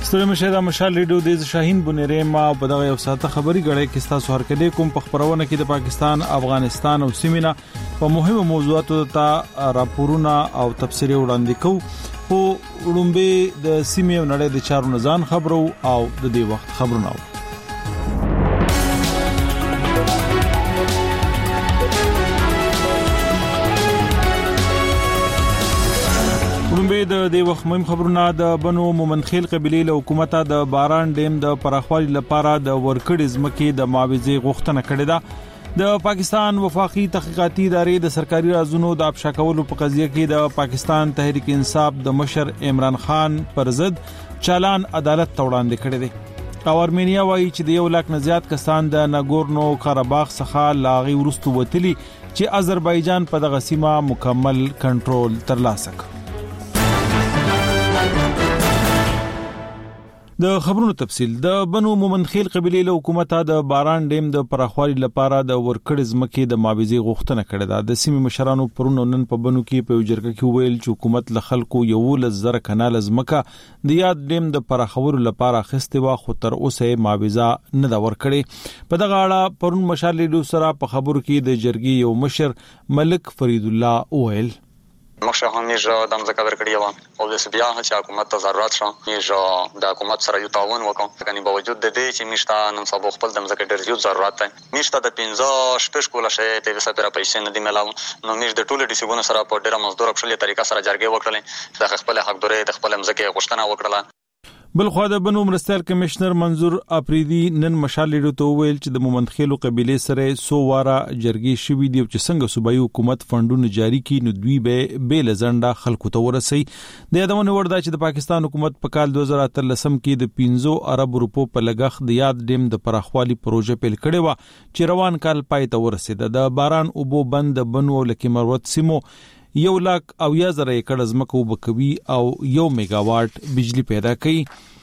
ستړي مشه د مشال ریډیو د شاهین بنيره ما په دغه یو ساعته خبري غړې کې تاسو هرکله کوم په خبرونه کې د پاکستان، افغانستان او سیمه په مهمو موضوعاتو ته راپورونه او تفسیري وړاندې کوو. په وړاندې د سیمه نړۍ د چارو نزان خبرو او د دې وخت خبرونه د دې وخت مهم خبرونه د بنو مومنخیل قبيله له حکومت د باران ډیم د پراخوالي لپاره د ورکړې ځمکې د معاوضې غوښتنه کړې ده. د پاکستان وفاقي تحقیقاتي ادارې د سرکاري رازونو د افشا کولو په قضیه کې د پاکستان تحریک انصاف د مشر عمران خان پر ضد چالان عدالت ته وړاندې کړی دی. او ارمینیا وایي چې د 1 لک نه زیات کسان د ناګورنو قرهباغ څخه لاغي ورستو وتلي چې آذربایجان په دغه سیمه مکمل کنټرول ترلاسه کړ. د خبرونو تفصيل د بنو مومنخیل قبيله له حکومت د باران ډیم د پراخوالي لپاره د ورکړې ځمکې د معاوضې غوښتنه کړې ده. د سیمې مشرانو پرونو نن په بنو کې په جرګه کې ویل چې حکومت له خلکو 11,000 کنال ځمکه د یاد ډیم د پراخولو لپاره خسته وا خو تر اوسه معاوضه نه دا ورکړې. په دغه اړه پرون مشال لیدو سره په خبرو کې د جرګې یو مشر ملک فرید الله ویل مخشه هم یې د مزکه درکړی و او د بیا چې حکومت ته ضرورت شو یې د حکومت سره یو تعاون وکړ. کني باوجود د دې چې مشته نن سبا خپل د مزکه ډیر یو ضرورت دی. مشته د 15 شپږ کوله شي ته وسه پر پیسې نه دی ملاو نو مش د ټولو ډیسیګونو سره په ډیره مزدور خپل طریقه سره جرګې وکړلې د خپل حق دوره د خپل مزکه غوښتنه وکړه. بل خو د بنو مرستیال کمشنر منظور اپریدي نن مشال لیدو ته ویل چې د مومنخیلو قبيله سره 100 واره جرګې شوې دي چې څنګه صوبایي حکومت فندونه جاری کړي نو دوی به بیل زنده خلکو ته ورسي. د یادونه وردا چې د پاکستان حکومت په کال 2013 کې د 15 ارب روپو په لګښت د یاد ډیم د پراخوالي پروژه پیل کړې و چې روان کال پای ته ورسېده. د باران اوبو بند بنو لکه مروت سیمو 1,10,000 ایکړ ځمکه وبکوي او 1 میگاواټ بجلی پیدا کوي.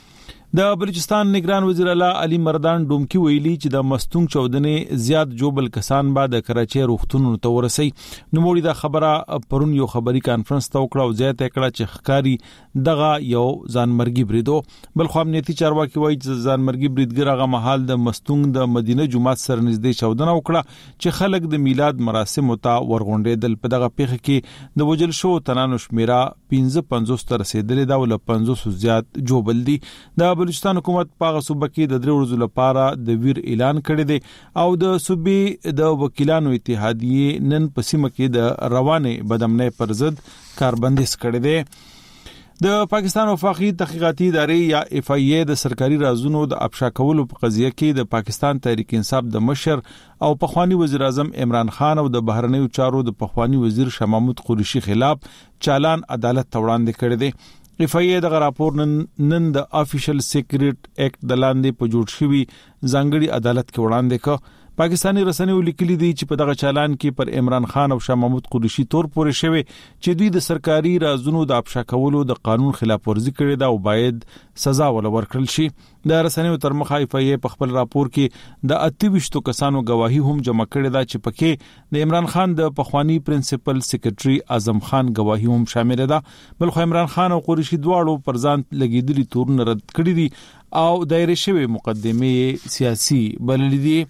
د بلوچستان نگران وزیر اعلی علي مردان ډومکی ویلي چې د مستونګ چودنې زیات جوبل کسان بعد کراچي روغتون ته ورسي. نو موږ د خبره پرون یو خبري کانفرنس ته وکړو او زیات کړه چې خکاری دغه یو ځانمرګي بریدو. بل خو امنیتي چارواکي وایي چې ځانمرګي بریدګر هغه محل د مستونګ د مدینه جمعه سره نږدې چودنه وکړه چې خلک د میلاد مراسم ته ورغونډېدل. په دغه پیښه کې د وجل شو تنانو شمیره 55 تر رسیدلې دا ول 500 زیات جوبل دي. د بلوچستان حکومت په صوبه کې د 3 ورځې لپاره د ویر اعلان کړی دی او د صوبې د وکیلانو اتحادیه نن په سیمه کې د روانه بدامنۍ پر ضد کاربندیز کړی دی. د پاکستان وفاقي تحقیقاتي ادارې یا اف ای ای د سرکاري رازونو د افشا کولو په قضیه کې د پاکستان تحریک انصاف د مشر او پخوانی وزیر اعظم عمران خان او د بهرنیو چارو د پخوانی وزیر شاه محمود قریشي خلاف چالان عدالت ته وړاندې کړی دی. اف ای ای د راپور نن د افیشل سیکریټ اکټ د لاندې په جوړ شوی ځانګړي عدالت کې وړاندې کړ. پاکستانی رسنیو لیکلي دي چې په دغه چالان کې پر عمران خان او شاه محمود قریشي تور پورې شوی چې دوی د سرکاري رازونو د افشا کولو د قانون خلاف ورزي کړې ده او باید سزا ولورکړل شي. د رسنیو تر مخه اف ای ای په خپل راپور کې د 28 کسانو گواهی هم جمع کړې ده چې پکې د عمران خان د پخوانی پرنسپل سیکریټري اعظم خان گواهی هم شامل ده. بل خو عمران خان او قریشي دواړو پر ځان لګیدلي تورونه رد کړی دي او دایره شوی مقدمه سیاسي بللې دي.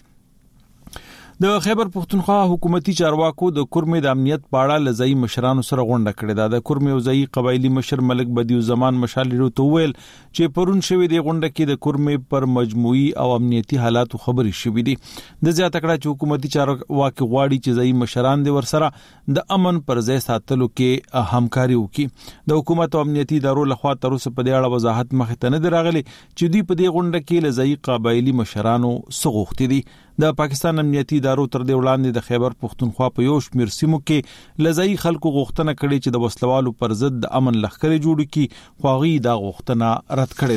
د خیبر پختونخوا حکومتي چارواکو د کورمې د امنیت په اړه لزئی مشرانو سره غونډه کړې ده. د کورمې وزئی قبایلی مشر ملک بدیو زمان مشال ورته ویل چې پرون شوی دی غونډه کې د کورمې پر مجموعي او امنیتي حالاتو خبرې شوې دي. د زیاته کړه چې حکومتي چارواکي غواړي چې ځای مشران د ورسره د امن پر ځای ساتلو کې همکاري وکړي. د حکومت او امنیتي ادارو لخوا تر اوسه په دې اړه وضاحت مخ ته نه دراغلي چې دوی په دې غونډه کې لزئی قبایلی مشرانو سغوختي دي. د پاکستان امنیتي ادارو تر دې وړاندې د خیبر پختونخوا په یو شمېر سیمو کې لزئی خلکو غوښتنه کړې چې د وسلوالو پر ضد د امن لښکرې جوړ کړي خو هغوی دا غوښتنه رد کړې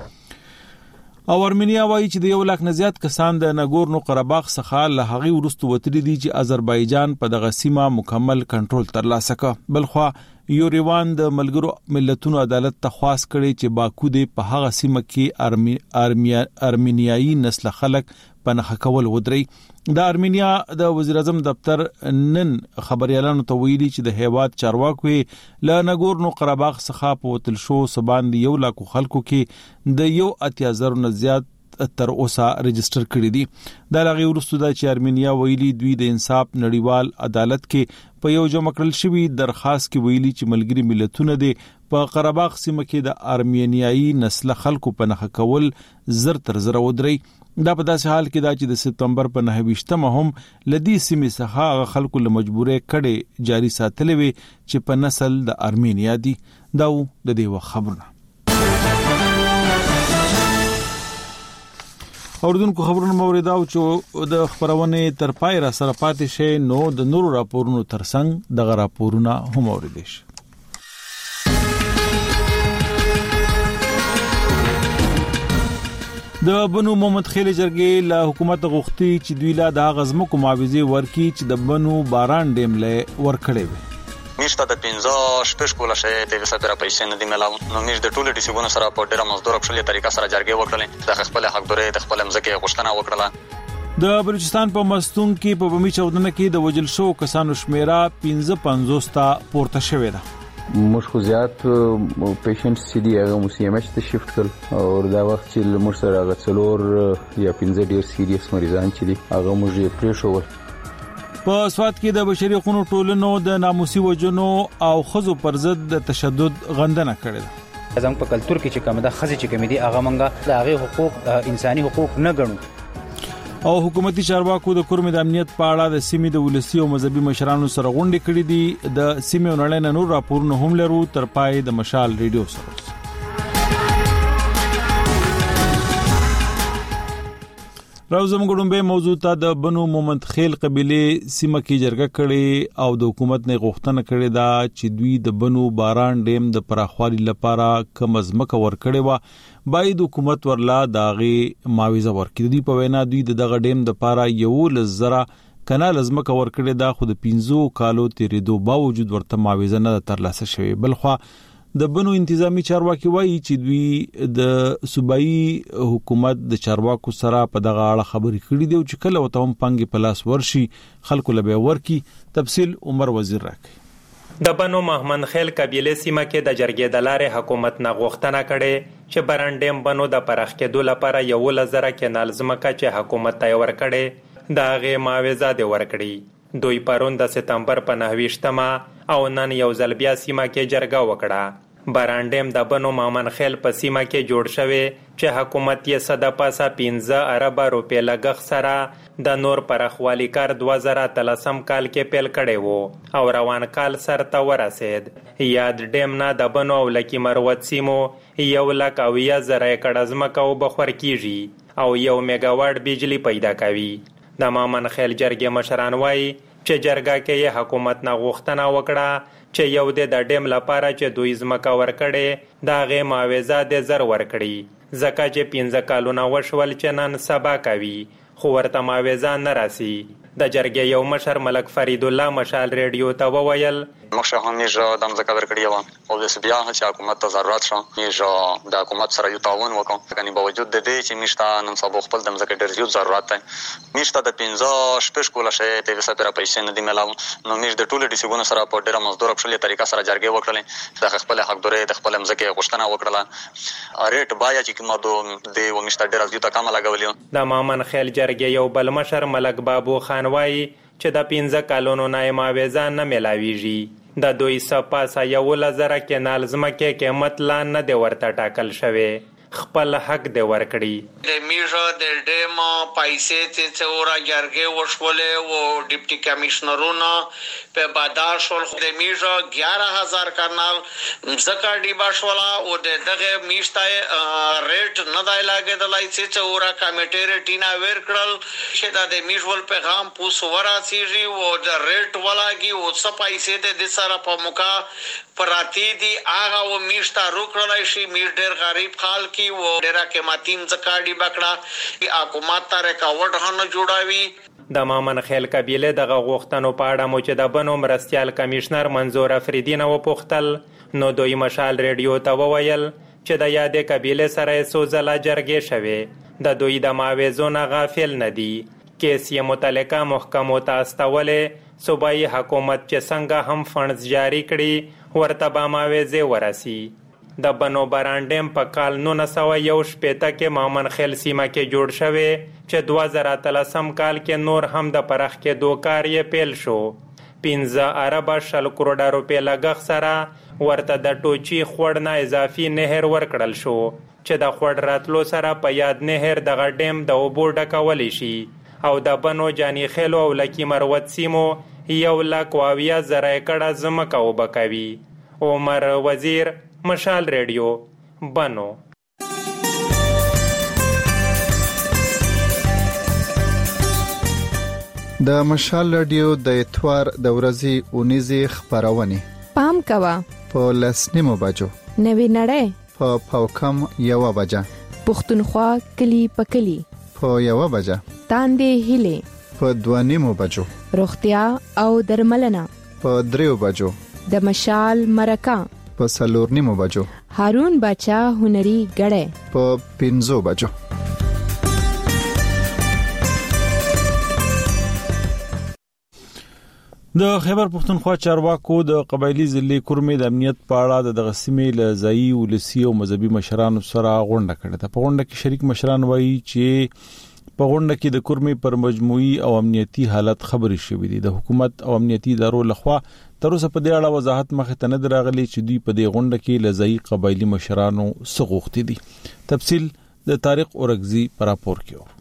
ده. او ارمینیا وایي چې د 1 لک نه زیات کسان د ناګورنو قرهباغ څخه له هغې وروسته وتلي دي چې آذربایجان په دغه سیمه مکمل کنټرول ترلاسه کړ. بلخوا یوریوان د ملګرو ملتونو عدالت ته خواست کړي چې باکو د په هغه سیمه کې ارمینیایي نسل خلک پنهخه کول ودري. د ارمینیا د وزیر اعظم دفتر نن خبريالانو ته ویلي چې د هیواد چارواکو له نګورنو قرهباغ څخه په وتل شو سبان دی 1 لک خلکو کې د 1,000 نه زیات تر اوسه رجستر کړی دي. دا لغي ورستو د چې ارمینیا ویلي دوی د انصاف نړیوال عدالت کې په یو جمع کړل شوی درخواست کې ویلي چې ملګری ملتونه دي په قرهباغ سیمه کې د ارمینیایي نسل خلکو په نخښه کول زر تر زر ودري. دا په داسې حال کې دا چې د سپتمبر په 9 هم لدی سیمه څخه خلکو له مجبورې کړي جاری ساتلې وي چې په نسل د ارمینیا دي. دا د دې خبرونه اوردونکو خبرونه موریداو چې د خبرونه تر پای را سره پاتې شي نو د نورو راپورونو ترڅنګ دغه راپورونه هم اوریدل شي. د بنو محمد خیل جرګې له حکومت غوښتي چې دوی لا د غزمکو معاوضه ورکي چې د بنو باران ډیم له ورکړې وي. میشته د 15 شپږ کوله شي د وسپره پیسې نه دی ملاو. نو میش د ټولو ډیسیګونو سره په ډیره مزدور خپل طریقه سره جرګې وکړلې د خپل حق دوره د خپل مزکه غوښتنه وکړه. د بلوچستان په مستون کې په بمی چودنه کې د وجل شو کسانو شمیره 15 تا پورته شوې ده. موږ خو زیات پیشنټ سي دي هغه مو سی ام ایچ ته شفت کړ او دا وخت چې موږ سره هغه څلور یا 15 ډیر سیریس مریضان چې دي هغه موږ یې پریښول. په سواد کې د بشري حقوقو ټولنو د ناموسي وجنو او خزو پر ضد د تشدد غندنه کړې ده. زموږ په کلچر کې چې کوم د خزي چې کوم دي هغه منګه د هغه حقوق انساني حقوق نه ګڼو. او حکومتي چارواکو د کورمې د امنیت په اړه د سیمې د ولسی او مذهبي مشرانو سره غونډې کړې دي. د سیمې ونړۍ نور راپورونه هم لرو تر پای د مشال ریډیو سره. راوزم ګډومبه موضوع ته د بنو محمد خیل قبيله سیمه کې جرګه کړي او د حکومت نه غوښتنه کړې ده چې دوی د بنو باران ډیم د پراخوالي لپاره کم ازمکه ورکړي و باید حکومت ورلا داغي معاوضه ورکړي. دوی په وینا دوی دغه ډیم د لپاره 1,000 کنال ازمکه ورکړي ده خو د 15 کالو تیریدو باوجود ورته معاوضه نه ترلاسه شوی. بلخو د بنو انتظامی چارواکي وایي چې دوی د صوبایي حکومت د چارواکو سره په دغه اړه خبرې کړې دي چې کله وته هم پنګ پلاس ورشي خلکو لبه ورکی. تفصیل عمر وزیر راکړي. د بنو محمد خیل قبيله سیمه کې د جرګې د لارې حکومت نه غوښتنه کړې چې برانډیم بنو د پرخ کېدو لپاره 1,000 کنال ځمکه چې حکومت ته ورکړي دا غي معاوضه دی ورکړي. دوی پرون د سپتمبر په 9 او نن یو ځل بیا سیمه کې جرګه وکړه. برانډیم د بنو محمد خیل په سیمه کې جوړ شوی چې حکومت یې صد پاسه 15 ارب روپے لګښ سره د نور پرخوالی کار 2013 کال کې پیل کړي وو او روان کال سر ته ورسید. یاد ډیم نه د بنو او لکی مروت سیمو 1,000 ایکړ ځمکه وبخور کیږي او 1 میگاواټ بجلی پیدا کوي. د محمد خیل جرګې مشران وایي چې جرګه کې حکومت نه غوښتنه وکړه چې یو د ډیم لپاره چې دوی ځمکه ورکړي دا غي معاوضه د زر ورکړي ځکه چې 15 کالونه وشول چې نن سبا کوي خو ورته معاوضه نه راسي. د جرګې یو مشر ملک فرید الله مشال ریډیو ته وویل مخشه هم یې د ځکه ورکړی و او د بیا چې حکومت ته ضرورت شو یې د حکومت سره یو تعاون وکړ کني باوجود د دې چې مشته نن سبا خپل د ځکه ډیر یو ضرورت دی. مشته د 15 شپږ کوله شي د وسپره پیسې نه دی ملاو. نو مش د ټولو ډیسیګونو سره په ډیره مزدور خپل طریقه سره جرګې وکړلې د خپل حق دوره د خپل ځکه غوښتنه وکړه. ریټ بایا چې کومه د و مشته ډیر یو کم لګولې. د محمد خیل جرګې یو بل مشر ملک بابو خان وایي چې د 15 کالونو نه معاوضه نه ملاويږي. د دوی سپاسه 1,000 کنال ځمکه قیمت لا نه دی ورته ټاکل شوی. خپل حق دی ورکړي. د میژه د ډیم پیسې چې ورا جرګې وشولې او ډیپټي کمشنرونو په باداش ول د میژه 11000 کنال ځکه دی باشولا او دغه میشته ریټ نه دی لاګېدلای چې ورا کمیټې ریټینا ور کړل چې د میژول پیغام پوس ورا سیږي او د ریټ ولاږي او څه پیسې د سره په موقع پراتی دی هغه و میشته روکړلای شي. میر ډیر غریب خال کی و ډیره قیمتیم زکاډي بکړه حکومت ته ریکاوټ هنه جوړاوي. د محمد خیل قبيله دغه غوښتنو په اړه مو چې د بنو مرستيال کمشنر منظور افریدی نو پوښتل نو دوی مشال ریډیو ته وویل چې د یادې قبيله سره سوزله جرګې شوه. د دوی د معاوضو نه غافل نه دي. کیس یې متعلقه محکمو ته استولې، صوبایي حکومت چې څنګه هم فنډز جاری کړي ورته به معاوضې ورسي. د بنو برانډیم په کال 1961 کې مومن خیل سیمه کې جوړ شوی چې 2013 کال کې نور هم د پراخ کېدو کار یې پیل شو. 15 اربه 20 کروڑه روپۍ لګښت سره ورته د ټوچي خوړ نه اضافي نهر ورکړل شو چې د خوړ راتلو سره په یاد نهر دغه ډیم د اوبو ډکولی شي او د بنو جانی خیلو او لکی مروت سیمو 1,20,000 ایکړه ځمکه اوبه کوي. عمر وزیر، مشال ریډیو، بنو. د مشال ریډیو د اتوار د ورځې اونیزي خبرونه پام کوا په لسنیمو بجو، نوی نړۍ په پاوکم 1 بجه، پښتونخوا کلی پکلی په 1 بجه، تاندې هله په 2 بجو، روغتیا او درملنه په 3 بجو، د مشال مرکه په 4 بجو، هارون بچا هنري غړې په 5 بجو. د خیبر پښتونخوا چارواکو د قبایلی ضلع کورمې د امنیت په اړه د غسیمې له ځایي ولسی او مذهبي مشرانو سره غونډه کړې ده. په غونډه کې شریک مشران وایي چې په غونډه کې د کورمې پر مجموعي او امنیتي حالت خبرې شوې دي. د حکومت او امنیتي ادارو لخوا تر اوسه په دې اړه وضاحت مخې ته نه دراغلي چې دوی په دې غونډه کې له ځایي قبایلی مشرانو څه غوښتي دي. تفصیل د طارق اورګزي پر راپور کې.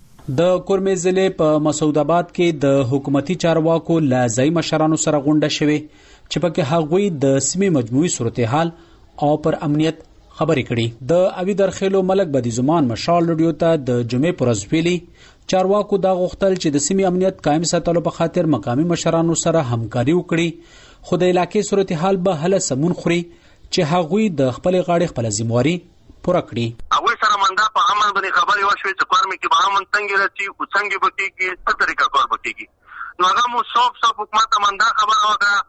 د کورمې ضلع په مسعود آباد کې د حکومتي چارواکو له ځایي مشرانو سره غونډه شوې چې پکې هغوی د سیمې مجموعي صورتحال او پر امنیت خبرې کړي. د اوی درخیلو ملک بدی زمان مشال ریډیو ته د جمعې پر ورځ ویلي چارواکو دا غوښتل چې د سیمې امنیت قائم ساتلو په خاطر مقامي مشرانو سره همکاري وکړي، خو د علاقې صورتحال به هله سمون خوري چې هغوی د خپل غاړې خپل ذمہواری پوره کړي. هغه سره مندا په امن باندې خبرې وشوي چې کورمې کې به امن څنګه راځي او څنګه به کېږي، په طریقه کار به کېږي. نو هغه مو صاف حکومت مندا خبره وکړه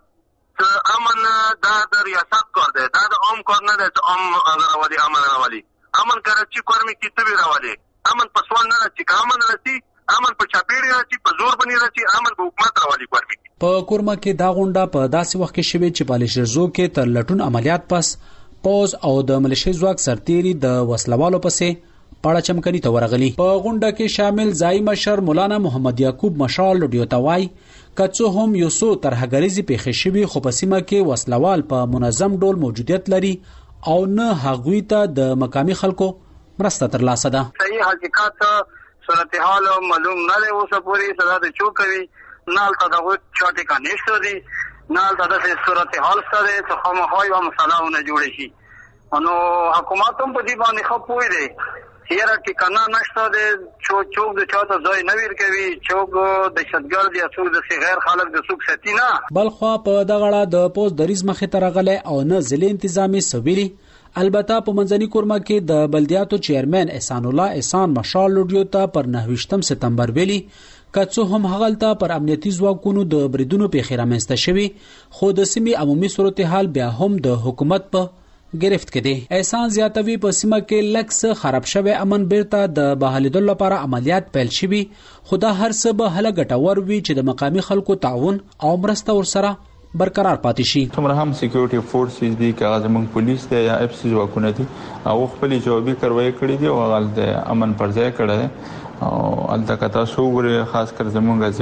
چې امن د ریاست کار دی، دا د عام کار نه دی چې عام راولي امن راولي. امن کراچي کورمې کې ته راولي، امن په سوال نه راځي، امن راځي امن په چاپیړی راځي، په زور باندې راځي، امن په حکومت راولي کورمې. په کورمه کې دا غونډه په داسې وخت کې شوې چې پالیشرزو کې تر لټون عملیات پس پوز او د ملیشي ځواک سرتيري د وسلوالو پسې پاړه چمکني ته ورغلي. په غونډه کې شامل ځای مشر مولانا محمد یعقوب مشال ریډیو ته وایي کڅو هم یو څو ترهګریزي پیښې شوي، خو په سیمه کې وسلوال په منظم ډول موجودیت لري او نه هغوی ته د مقامي خلکو مرسته ترلاسه ده. صحیح حقیقت صورتحال معلوم نه دی، اوس پورې صدا د چوکوي نال ته دغه چاټي کا نشته دي، نال ته د صورتحال سره څه خامخای او مسالهونه جوړ شي. نو حکومت هم په دې باندې خپوي دي چیرې ټکانه نشته دي، چوک د چاته ځای نه ویر کوي، چوک د شتګر دي، څوک د غیر خلک د څوک ستینه. بلخوا په دغه اړه د پوز دریز مخې ته راغلی او نه ضلع انتظامی سویلي. البته په منځني کورمه کې د بلدیاتو چیرمن احسان الله احسان مشال ریډیو ته پر 29 سپتمبر ویلي کڅو هم هغلته پر امنیتي ځواکونو د بریدونو په خیرامنسته شوی، خو د سیمې عمومي صورتحال بیا هم د حکومت په گرفت کې دي. احسان زیاتوي په سیمه کې لکس خراب شوی امن بیرته د بحالیدو لپاره عملیات پیل شوي، خدا هر څه به هله ګټور وي چې د مقامي خلکو تعاون او مرسته ورسره برقرار پاتې شي. څومره هم سکیورټي فورسز دي، که زموږ پولیس دی یا اف سی ځواکونه دي، او خپل جوابي کاروایی کړې دي او هغه د امن پر ځای کړی دی. او الته کتا شوګره خاص کر زموږ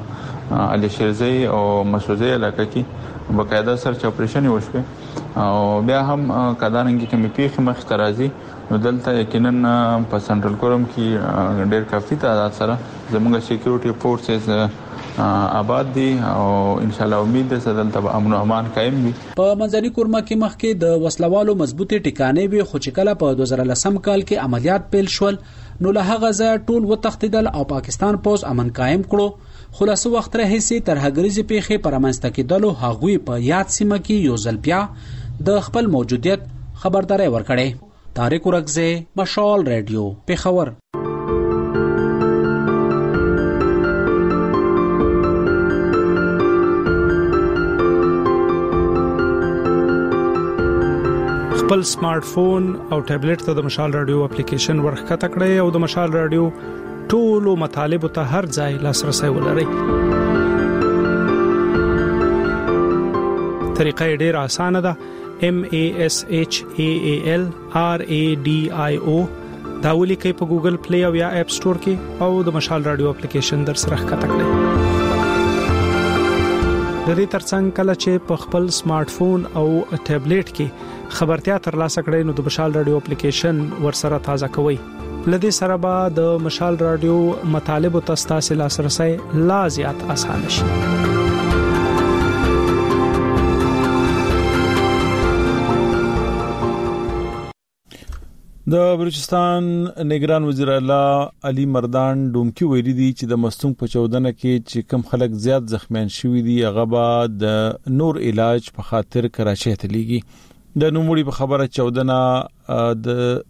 ځما علي شیرزی او مسعودي علاقه کې بقاعده سرچ اپریشن وشوي او بیا هم کدانګي کې مې پیخ مخ ترازی نو دلته یقینا په سنټرل کورم کې ډېر کافي تعداد سره زموږ سکیورټي فورسز آباد دي او ان شاء الله امید ده دلته امن او امان قائم وي. په منځني کورمه کې مخکې د وسلوالو مضبوطه ټکانې وي، خو چې کله په 2010 کال کې عملیات پیل شول نو له هغه ځای ټول وتښتیدل او پاکستان پوز امن قائم کړو. خلاصو وخت راهیسې ترهګریزي پیښې پرمنځته کېدلو هغوی په یاد سیمه کې یو ځل بیا د خپل موجودیت خبرداري ورکړې. طارق اورګزي، مشال ریډیو، پیښور. خپل سمارټ فون او ټابلیټ ته د مشال رادیو اپلیکیشن ورخته کړئ او د مشال رادیو ټولو مطالب ته هر ځای لاسرسي ولرئ. طریقه ډېر اسانه ده. MASHAALRADIO دا ولیکئ په ګوګل پلی او یا اپ سٹور کې او د مشال رادیو اپلیکیشن در سره ښکته کړئ. د دې ترڅنګ کله چې په خپل سمارټ فون او ټابلیټ کې خبرتیا ترلاسه کړئ نو د مشال رادیو اپلیکیشن ورسره تازه کوئ. لدې سره به د مشال رادیو مطالب او تاسو لاسرسي لا زیات اسانه شي. د بلوچستان نگران وزیر اعلی علي مردان ډومکی ویلي دي چې د مستونګ په چودنه کې چې کم خلک زیات زخمیان شوي دي هغه به د نور علاج په خاطر کراچۍ ته لیږي. د نوموړي په خبره چودنه د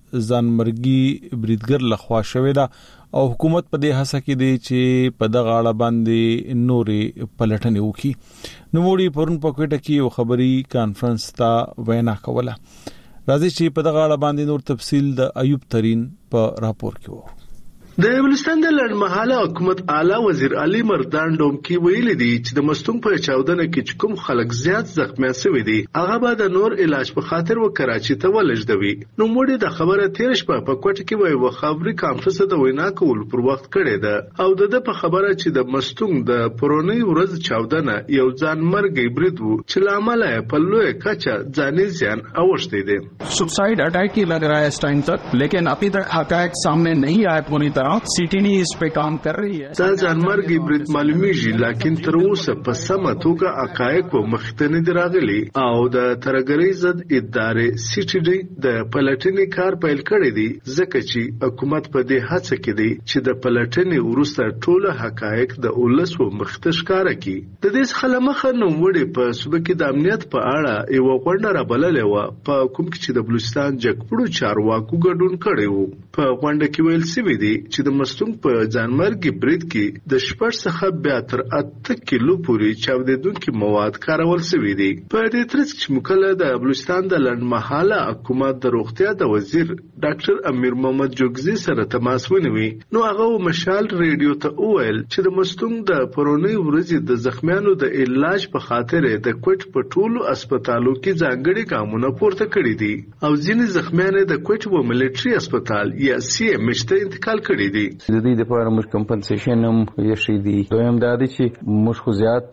ځانمرګي بریدګر لخوا شوې ده او حکومت په دې هڅه کې دی چې په دغه اړه باندې نورې پلټنې وکړي. نوموړي پرون په کوټه کې یو خبري کانفرنس ته وینا کوله. راځي چې په دغه اړه باندې نور تفصیل د ایوب ترين په راپور کې وو. د بلوچستان د لړمحاله حکومت اعلی وزیر علي مردان ډومکی ویلي دي چې د مستونګ په چاودنه کې کوم خلک زیات زخمیان شوي دي هغه به د نور علاج په خاطر و کراچۍ ته ولېږدوي. نو موږ د خبره تیر شپه په کوټه کې وایو خبري کانفرنس د وینا کول پر وخت کړی ده او د په خبره چې د مستونګ د پرونی ورځ چاودنه یو ځانمرګي برید وو چې لامل یې په لوی کچه ځاني زیان اوښتي دي. Suicide attack ही लग रहा है इस टाइम तक, लेकिन अभी तक अटैक सामने नहीं आया पूरी तरह. सीटीनी इस पे काम कर रही है. دا ځانمرګي برید معلومیږي لکه تر اوسه په سمه توګه حقایق په مخته نه دراغلي او د ترګری ضد ادارې سیټي د پلټنې کار پیل کړی دی ځکه چې حکومت په دې هڅه کې دی چې د پلټنې وروسته ټول حقایق د اولس و مخته ښکارا کړي. د دې څخه مخه نو وړي په صوبه کې د امنیت په اړه یو غونډه را بللې و په کوم کې چې د بلوچستان جګپړو چارواکو ګډون کړی وو. په غونډه کې ویل شوی دی چې د مستونګ په ځانمرګي برید کې د شپږ څخه بیا تر 8 کیلو پورې چاودیدونکي مواد کارول شوي دي. په دې ترڅ کې مکله د بلوچستان د لنډمحاله حکومت د روغتیا د وزیر ډاکټر امیر محمد جوګزي سره تماس ونیوي نو هغه مشال ریډیو ته وویل چې د مستونګ د پرونی ورځې د زخمیانو د علاج په خاطر د کوټ په ټولو هسپتالو کې ځانګړي ګامونه پورته کړي دي او ځینې زخمیان د کوټ و ملټري هسپتال یا سی ام ایچ ته انتقال کړي دي. د دې لپاره موږ کمپنسیشن هم یې شي دي. دویم دا دی چې موږ خو زیات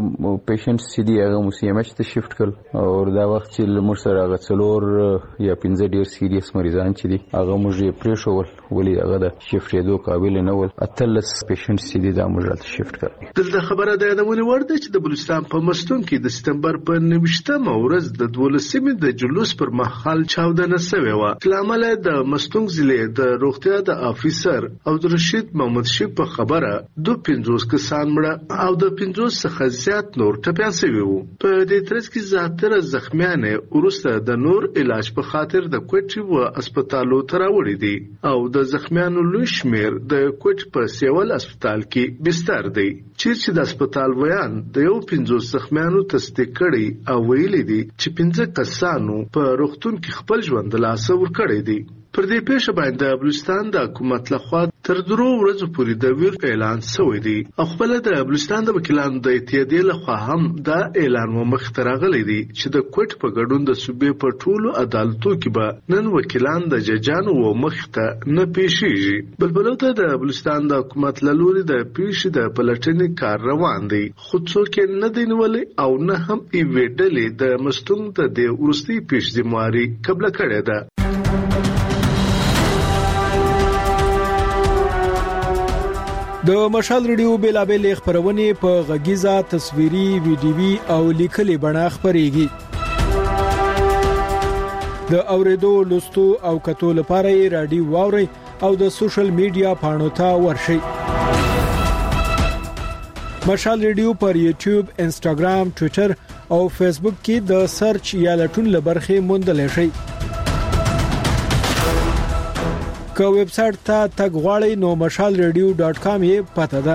پیشنټس چې دی هغه سی ام ایچ ته شیفټ کړ او دا وخت چې موږ سره هغه څلور یا 15 ډیر سیریس مریضان چې دي هغه موږ یې پریښول ولې هغه د شیفټېدو قابل نه ول. اتلس پیشنټس چې دی دا موږ راته شیفټ کړ. دلته خبره ده د ونی ورده چې د بلوچستان په مستون کې د سپتمبر په 19مه ورځ د 12مې د جلوس پر مهال چاودنه شوې و. کلامل د مستون ضلع د روغتیا د افیسر او د رشید محمد شیخ په خبره 250 کسان مړه او د 50 څخه زیات نور ټپيان شوي وو. په دې ترڅ کې زیاتره زخمیان ورسته د نور علاج په خاطر د کوټي و هسپتالو ته راوړي دي او د زخمیانو لوی شمیر د کوټ په سیول هسپتال کې بستر دی. چې د هسپتال ویان د یو 50 زخمیانو تصدیق کړي او ویلي دي چې 15 کسانو په روغتون کې خپل ژوند له لاسه ورکړي دي. پر دې پیښه باندې بلوچستان د حکومت لخوا تر 2 ورځې پورې د ویر اعلان شوی دی او خپل د بلوچستان د وکیلانو د اتحادیې لخوا هم دا اعلان مخترغلی دی چې د کوټ په ګډون د صوبې په ټولو عدالتو کې به نن وکیلان د ججانو و مخته نه پیښیږي. بلبلو ته د بلوچستان د حکومت لوري د پیښې د پلټنې کار روان دی خو څوک نه دینولې او نه هم ایویډلې د مستونګ د ورستي پیښې ذمہواری قبل کړې ده. د مشال ریډیو بیلابل خبرونه په غږیزه تصویري ویډیوي او لیکلي بڼه خبريږي. د اوریدو لوستو او کتو لپاره رادیو واوري او د سوشل میډیا پاڼو ته ورشي. مشال ریډیو پر یوټیوب، انستګرام، ټوئیټر او فیسبوک کې د سرچ یا لټون لبرخه موندل شي. که ویب سټ ته تګ غواړئ نو mashalradio.com یې پته ده.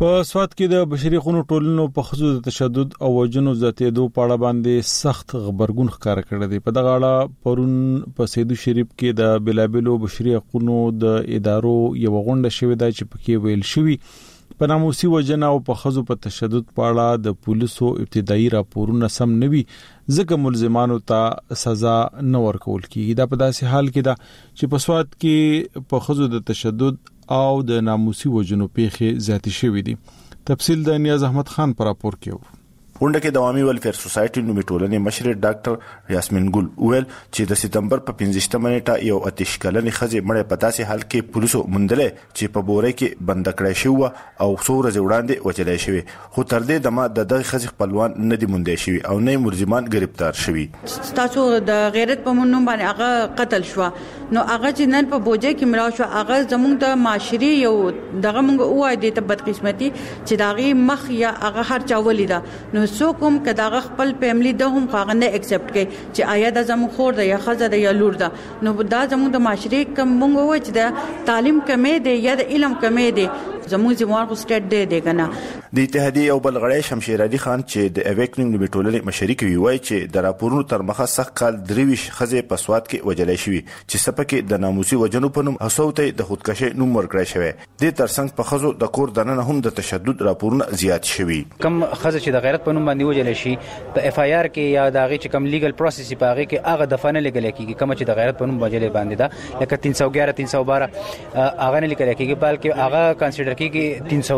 په سواد کې د بشري حقوقو ټولنو په خصوص تشدد او وژنو زیاتېدو په اړه باندې سخت خبرګون ښکار کړی دی. په دغه اړه پرون په سیدو شریف کې د بلابلو بشري حقوقو د ادارو یو غونډه شوې ده چې پکې ویل شوی په ناموسي وژنه او په خزو په تشدد په اړه د پولیسو ابتدایي راپورونه سم نوي ځکه ملزمانو ته سزا نه ورکول کیږي. دا په داسې حال کې ده چې په سواد کې په خزو د تشدد او د ناموسي وژنو پیښې زیاتې شوې دي. تفصیل د نیاز احمد خان پر راپور کې ونده کې د عوامي ویلفیر سوسایټي نومي ټولنې مشر ډاکټر یاسمین ګل ویل چې د سپتمبر په 15 نیټه یو اتش کلنې خزې مړه په داسې حال کې پولیسو موندلې چې په بورې کې بند کړای شو او څو ورځې وړاندې وچلای شوی، خو تر دې دمه د دغه خزې خپلوان نه دي موندې شوی او نه ملزمان گرفتار شوی. تاسو د غیرت په مونږ باندې هغه قتل شو، نو هغه چې نن په بوجه کې مړ شو، هغه زموږ د معاشري یو دغه مونږ وای د بدقسمتي چې داغي مخ یا هغه هر چا ولیدا، نو سو کوم کداغه خپل فیملی د هم هغه نه ایکسپټ کوي چې آیا د زمو خور ده یا خزه ده یا لور ده، نو دا زمو د معاشري کوم مونږ وای چې د تعلیم کمې ده یا د علم کمې ده، زمو زموږ خو سټیټ دی کنه. د اتحادیه او بلغړی شمشیر علي خان چې د اویکنینګ نومي ټولنې مشرک وی چې د راپورونو تر مخه سخت کال 23 خزې په سواد کې وجلای شوی چې سپکه د ناموسي وجنو په نوم هڅوته د خودکشي نوم ورکړی شوی. د ترڅنګ په خزو د کور دننه هم د تشدد راپورونه زیات شوی. کم خزه چې د غیرت په نوم باندې وجلای شي په اف آی آر کې یا د هغه چې کم لیګل پروسس په هغه کې هغه دفنه لګل کیږي، کوم چې د غیرت په نوم وجلای باندې دا لکه 311 312 هغه نه لیکل کیږي بلکې هغه کنسیډر کیږي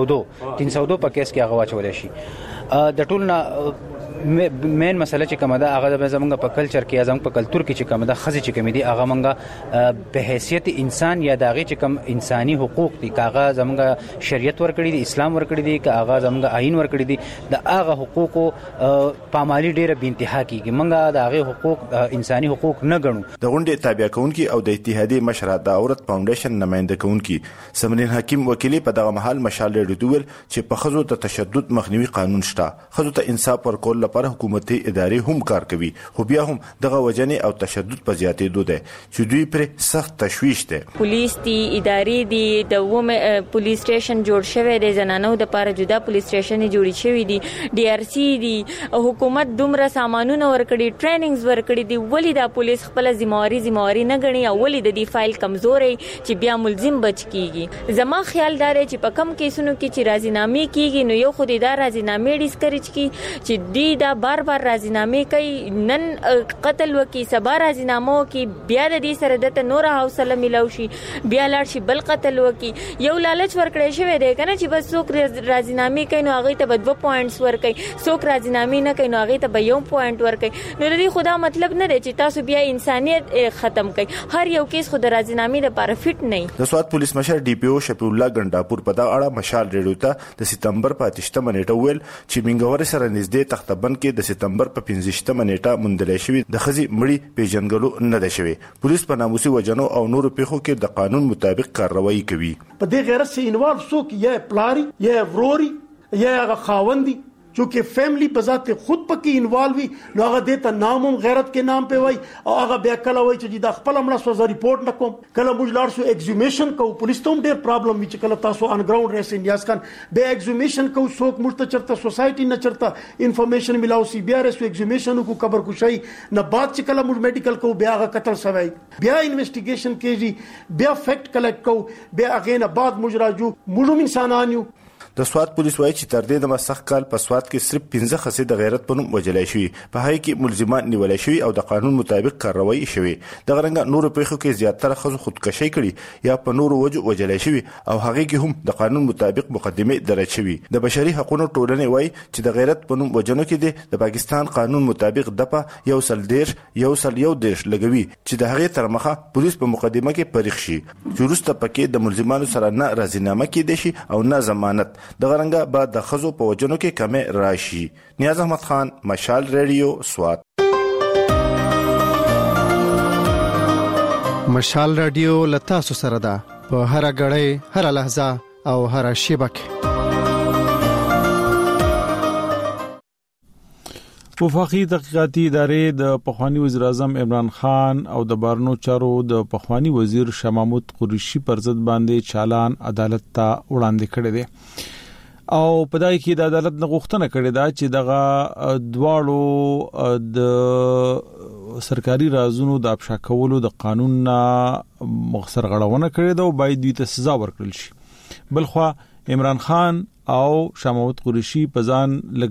302 په کیس کې هغه واچول شي. د ټولنا مین مسله چې کومه ده هغه زمونږ په کلچر کې زمونږ په کلچر کې چې کومه ده خزي چې کومه دي هغه مونږه به حیثیت انسان یا دغه چې کوم انساني حقوق دي هغه زمونږ شریعت ورکړي دي، اسلام ورکړي دي، هغه زمونږ آئین ورکړي دي، د هغه حقوقو پامالي ډیره بې انتها کیږي. مونږه د هغه حقوق انساني حقوق نه ګڼو. د غونډې تابع کونکي او د اتحادیه مشر د عورت فاونډیشن نماینده کونکي سمرین حکیم وکیلی په دغه محل مشال ریډول چې په خزو ته تشدد مخنیوي قانون شته، خزو ته انصاف ورکول پر حکومتي ادارې هم کار کوي، خو بیا هم دغه وجنې او تشدد په زیاتېدو ده چې دوی پر سخت تشویش ده. پولیس دي، ادارې دي، د وومن پولیس سټیشن جوړ شوی دی، زنانو د لپاره جدا پولیس سټیشن جوړ شوی دي، ډي آر سی دي، حکومت دومره سامانونه ورکړي، ټریننګز ورکړي دي، ولی دا پولیس خپل ذمہواری نه غني او ولی د دې فایل کمزوري چې بیا ملزم بچ کیږي. زما خیال دا دی چې په کم کیسونو کې چې راضینامه کیږي نو یو خو د راضینامه ډیسکریج کی چې دی دا بار راضینامه کوي، نن قتل وکي، سبا راضینامه وکي، بیا د دې سره د نور حوصله ملو شي، بیا لاړ شي بل قتل وکي. یو لالچ ورکړی شوی دی کنه چې بس څوک راضینامه کوي نو هغه ته به 2 پوینټس ورکړي، څوک راضینامه نه کوي نو هغه ته به 1 پوینټ ورکړي. نو د دې خدا مطلب نه دی چې تاسو بیا انسانيت ختم کړئ. هر یو کیس خود راضینامه لپاره فټ نه. د سواد پولیس مشر ډي پی او شفیع الله ګنداپور په دا اړه مشال ریډیو ته د سپتمبر په 8 نیټه ویل چې منګور سره نږدې تختبند کې د سپتمبر په 15 نیټه موندل شوی د خزي مړی پیژنګلو نه ده شوی. پولیس په ناموسي وجنو او نورو پیښو کې د قانون مطابق کارروایی کوي. په دې غیرت سره انوالو څوک یا پلاری یا وروري یا خاوندي جو کہ فیملی بذات خود پکې انوالوي نو هغه د ته نامم غیرت کې نام په وای او هغه بیا کله وای چې دا خپل امر سوزه ریپورت نکوم، کله موږ لاړ شو ایگزیومیشن کو، پولیس ته هم ډېر پرابلم وی چې کله تاسو ان ګراوند ریس انډیاس کان به ایگزیومیشن کو څوک مرته چرته سوسایټي نه چرته انفارمیشن ملاو سی بیا ریس ایگزیومیشن کو قبر کوشي نه بعد چې کله موږ میډیکل کو بیا هغه قتل سوی، بیا انویسټیګیشن کیږي، بیا فیکٹ کلیکټ کو، بیا هغه نه بعد موږ راجو موږ انسانانیو. د سواد پولیس وایي چې تر دې د مسخ کال په سواد کې صرف 15 خسې د غیرت په نوم وجلای شوی، په هغه کې ملزمان نیولای شوی او د قانون مطابق کارروایی شوی. د غرنګ نورو پیښو کې زیاتره خزو خودکشي کړي یا په نورو وجو وجلای شوی او هغه کې هم د قانون مطابق مقدمه درج شوی. د بشري حقوقو ټولنې وایي چې د غیرت په نوم وجنو کې د پاکستان قانون مطابق دپه یو سل دیرش لګوي چې د هغه تر مخه پولیس په مقدمه کې پریخ شي چې وروسته پکې د ملزمانو سره نه راضینامه کېدي شي او نه ضمانت. د غرنګ بعد د خزو په وجنو کې کمې راشي. نیاز احمد خان، مشال ریډیو، سواد. مشال ریډیو لتا سره ده په هر غړې، هر لحظه او هر شیبه کې. وفاقي تحقیقاتي ادارې د پخوانی وزیر اعظم عمران خان او د بارنو چارو د پخوانی وزیر شاه محمود قریشي پر ضد باندې چالان عدالت ته وړاندې کړی دی. او پدای کې د عدالت غوښتنه کړې ده چې دغه دواړو د سرکاري رازونو د افشا کولو د قانون مخسر غړونه کړې ده او باید دوی ته سزا ورکړل شي. بلخوا عمران خان او شاه محمود قریشي په ځان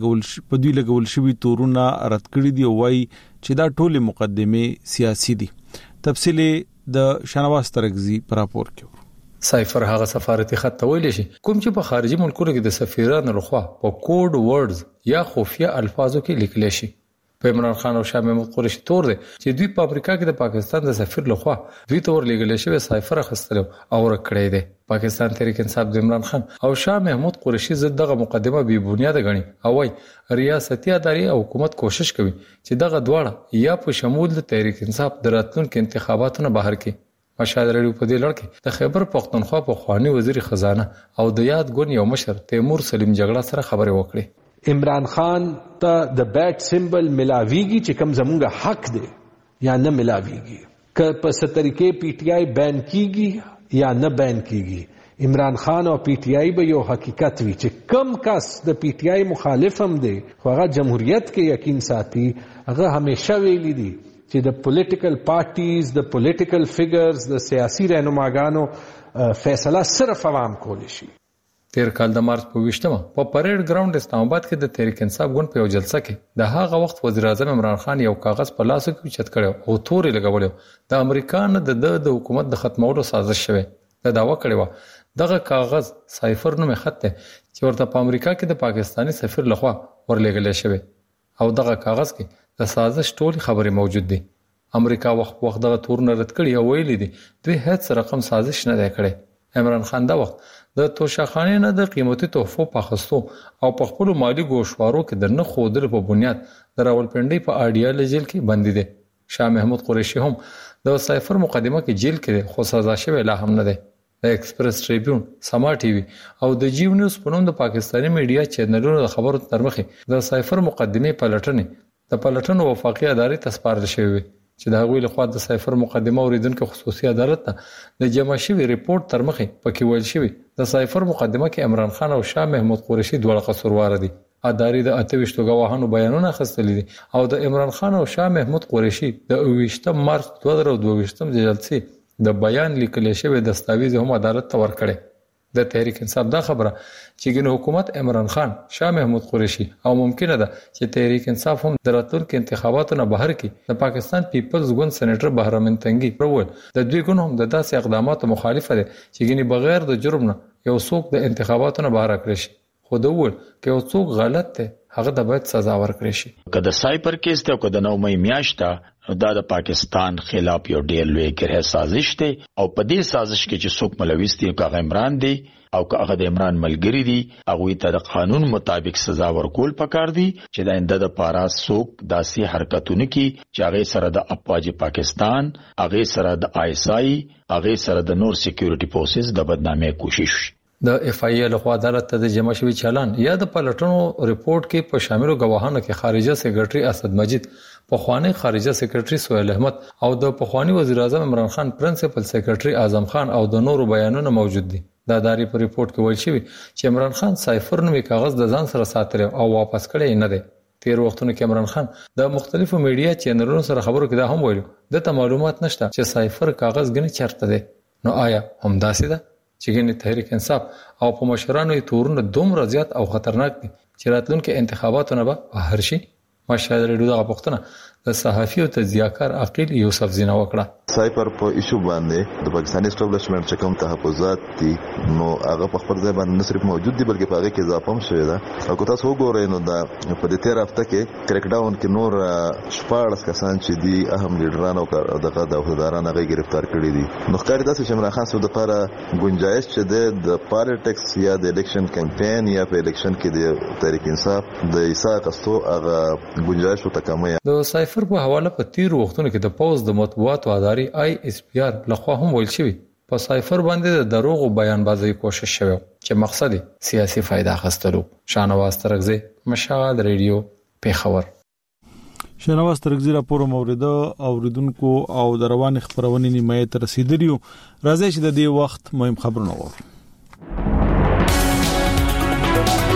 لګول شوی تورونه رد کړی دی او وايي چې دا ټول مقدمه سیاسي دي. تفصیل د شنواز ترغزي پر راپور کې. سایفر هغه سفارتي خط ویل شي کوم چې په خارجي ملکونو کې د سفیرانو لخوا په کوډ ورډز یا خفیه الفاظو کې لیکل شي. په عمران خان او شاه محمود قریشي تور دي چې دوی په امریکا کې د پاکستان د سفیر لخوا دوی تور لیکل شوی سایفر خستلو او ورکړی دی. پاکستان تحریک انصاف د عمران خان او شاه محمود قریشي زد دغه مقدمه بی بنیاد غني او وايي ریاستي ادارې او حکومت کوشش کوي چې دغه دواړه یا په شمول د تحریک انصاف د راتلونکو انتخاباتو نه بهر کې. مشاهده لري په دې لړ کې د خیبر پختونخوا په خواني وزیر خزانه او د یاد ګون یو مشر تیمور سلیم جګړه سره خبرې وکړي. عمران خان ته د بیٹ سمبل ملاویږي چې کم زمونږ حق دی یا نه ملاویږي، که په سترګې پی ټی آی بین کیږي یا نه بین کیږي. عمران خان او پی ټی آی به یو حقیقت وي چې کم کس د پی ټی آی مخالف هم دی خو هغه جمهوریت کې یقین ساتي. هغه همیشه ویلي دي چې د پولیټیکل پارټیز د پولیټیکل فیګرز د سیاسي رهنماګانو فیصله صرف عوام کولی شي. تیر کال د مارچ په 20مه په پریډ ګراوند اسلام آباد کې د تحریک انصاف ګوند په یو جلسه کې د هغه وخت وزیر اعظم عمران خان یو کاغذ په لاس کې چت کړو او تورې لګولې د امریکا نه د حکومت د ختمولو سازش شوه. دا داوا کړو دغه کاغذ سایفر نوم خط ته چې ورته په امریکا کې د پاکستانی سفیر لخوا ورلېږل شوی او دغه کاغذ کې د سازش ټول خبرې موجود دي. امریکا وخت دغه تورونه رد کړی او ویلي دي دوی هیڅ رقم سازش نه دی کړی. عمران خان دا وخت د توشاخانه نه د قیمتي تحفو په خستو او په خپل مالی ګوشوارو کې د نه خودل په بنیاد د راولپنډي په اډیال جیل کې بندي دي. شاه محمود قریشي هم د سایفر مقدمه کې جیل کې خو سزا شوی لا هم نه ده. د ایکسپریس ټریبیون، سما ټي وي او د جیو نیوز په نوم د پاکستاني میډیا چینلونو د خبرو ترمخې د سایفر مقدمه پلټنې د پلټنو وفاقي ادارې ته سپارل شوی چې د هغوی لخوا د سایفر مقدمه اوریدونکو خصوصي عدالت ته د جمع شوی ریپورت ترمخې پکې ویل شوی د سایفر مقدمه کې عمران خان او شاه محمود قریشي دواړه قصوروار دي. ادارې د 28 غواهانو بیانونه اخیستل دي او د عمران خان او شاه محمود قریشي د 28 مارچ 2022 د جلسې د بیان لیکل شوی دستاویز هم عدالت ته ورکړي. د تحریک انصاف دا خبره چې ګنې حکومت عمران خان، شاه محمود قریشي او ممکنه ده چې تحریک انصاف هم د راتلونکو انتخاباتو نه بهر کې د پاکستان پیپلز ګوند سېنیټر بهرامین تنګي پرول د دوی ګوند هم د داسې اقداماتو مخالفه ده چې ګنې بغیر د جرم نه یو څوک د انتخاباتو نه بهر کړی شي. خو د ول کې یو څوک غلط دی هغه د باید سزا ورکړي شي. کله سایپر کیس ته کده نو مې میاشته دا د پاکستان خلاف یو ډیر لوی ګره سازش دی او په دې سازش کې چې څوک ملوث دي او عمران دی او هغه د عمران ملګری دي هغه ته د قانون مطابق سزا ورکول پکار دي چې د انده د پارا څوک داسې حرکتونه کوي چې هغه سره د افواج پاکستان، هغه سره د ISI، هغه سره د نور سکیورټي فورسز د بدنامۍ کوشش. د اف آی ای لخوا عدالت ته د جمع شوی چالان یا د پلټنو ریپورت کې په شاملو غواهانو کې خارجه سیکریټري اسد مجید، پخوانی خارجه سیکریټري سہیل احمد او د پخوانی وزیر اعظم عمران خان پرنسپل سیکریټري اعظم خان او د نورو بیانونه موجود دي. د ادارې په ریپورت کې ویل شوی چې عمران خان سایفر نومي کاغذ د ځان سره ساتل او واپس کړی نه دی. تیر وختونو کې عمران خان د مختلفو میډیا چینلونو سره خبرو کې دا هم ویلو د معلومات نشته چې سایفر کاغذ غني چرته دی. نو آیا هم داسې ده چې ګنې تحریک انصاف او په مشرانو یې تورونه دومره زیات او خطرناک دي چې راتلونکي انتخاباتو نه به بهر شي؟ مشاهده لري دغه پوښتنه د صحافي او تجزیه‌کار عقیل یوسف زینا وکړه. سایپر په ایشو باندې د پاکستاني اسټابلیشمنت چې کوم تحفظات دي نو هغه په خپل ځای باندې نه صرف موجود دي بلکې په هغه کې اضافه هم شوی ده. او که تاسو وګورئ نو دا په دې تیر هفته کې کریک ډاون کې نور 14 کسان چې دي اهم لیډران او دغه د عہدیداران هغه گرفتار کړي دي. نو ښکاري تاسو چې عمران خان سود لپاره گنجائش چې د پالیټکس یا د الیکشن کمپاین یا په الیکشن کې د تحریک انصاف د ایسا قصو هغه گنجائش او تکامل د سایفر په حواله په تیر وختونو کې د پوز د مطبوعاتو ادارې ISPR لخوا هم ویل شوی په سایفر باندې د دروغ او بیان بازی کوشش شوی چې مقصد سیاسي فائدہ اخیستلو. شانواز ترغزي، مشال ریډیو، پیښور. شانواز ترغزي راپور اوریدونکو او د روان خبرونې نیمه تر رسیدلیو. راځي چې د دې وخت مهم خبرونه وو.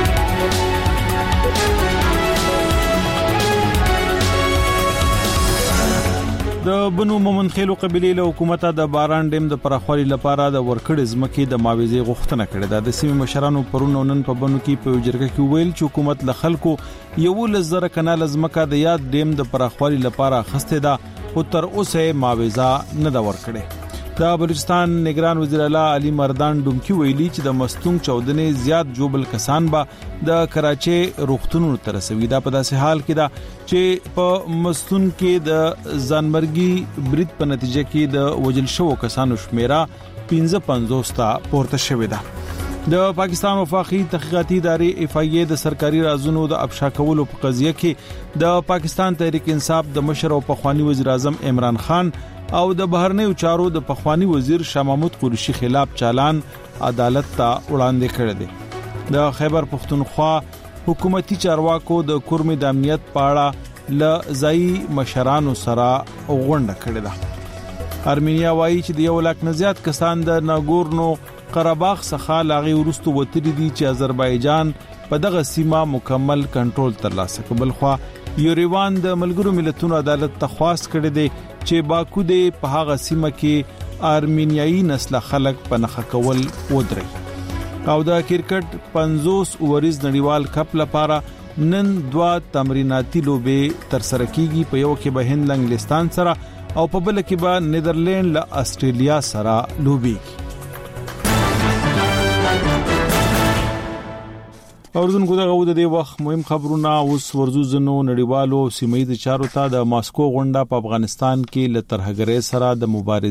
د بنو مومن خیلو قبيله له حکومت د باران ډیم د پراخوالي لپاره د ورکړې ځمکې د معاوضې غوښتنه کړې ده. د سیمې مشرانو پرونو نن په بنو کې په جرګه کې ویل چې حکومت له خلکو 11,000 کنال ځمکه د یاد ډیم د پراخوالي لپاره خسته ده او تر اوسه معاوضه نه دا ورکړې. د بلوچستان نگران وزیر اعلی علي مردان ډومکی ویلي چې د مستونګ چودنې زیات جوبل کسان به د کراچي روغتونونو تر رسوي. دا په داسې حال کې ده چې په مستون کې د ځانمرګي برید په نتیجه کې د وجل شو کسانو شمیره 55 ته پورته شوې ده. د پاکستان وفاقي تحقیقاتي ادارې اف ای د سرکاري رازونو د افشا کولو په قضیه کې د پاکستان تحریک انصاف د مشر او پخوانی وزیر اعظم عمران خان او د بهرنیو چارو د پخوانی وزیر شاه محمود قریشي خلاف چالان عدالت ته وړاندې کړی دی. د خیبر پختونخوا حکومتي چارواکو د کورمې د امنیت په اړه ل ځای مشرانو سره غونډه کړې ده. ارمینیا وایي چې د 1 لک نه زیات کسان د ناګورنو قرهباغ څخه لاغي ورستو وتري دي چې آذربایجان په دغه سیمه مکمل کنټرول ترلاسه کړي. خو یوریوان د ملګرو ملتونو عدالت ته خواست کړی دی چې باکو د په هغه سیمه کې ارمینیایي نسل خلک په نخښه کول ودري. او د کرکټ 50 اوورز نړیوال کپ لپاره نن 2 تمریناتي لوبې تر سره کیږي. په یو کې به هند انګلستان سره او په بل کې به نیدرلند له استرالیا سره لوبي. اورزونکو دغه د دې وخت مهم خبرونه اوس ورزو زنو نړیوالو سیمایي د چارو ته د ماسکو غونډه په افغانستان کې ل ترهګرۍ سره د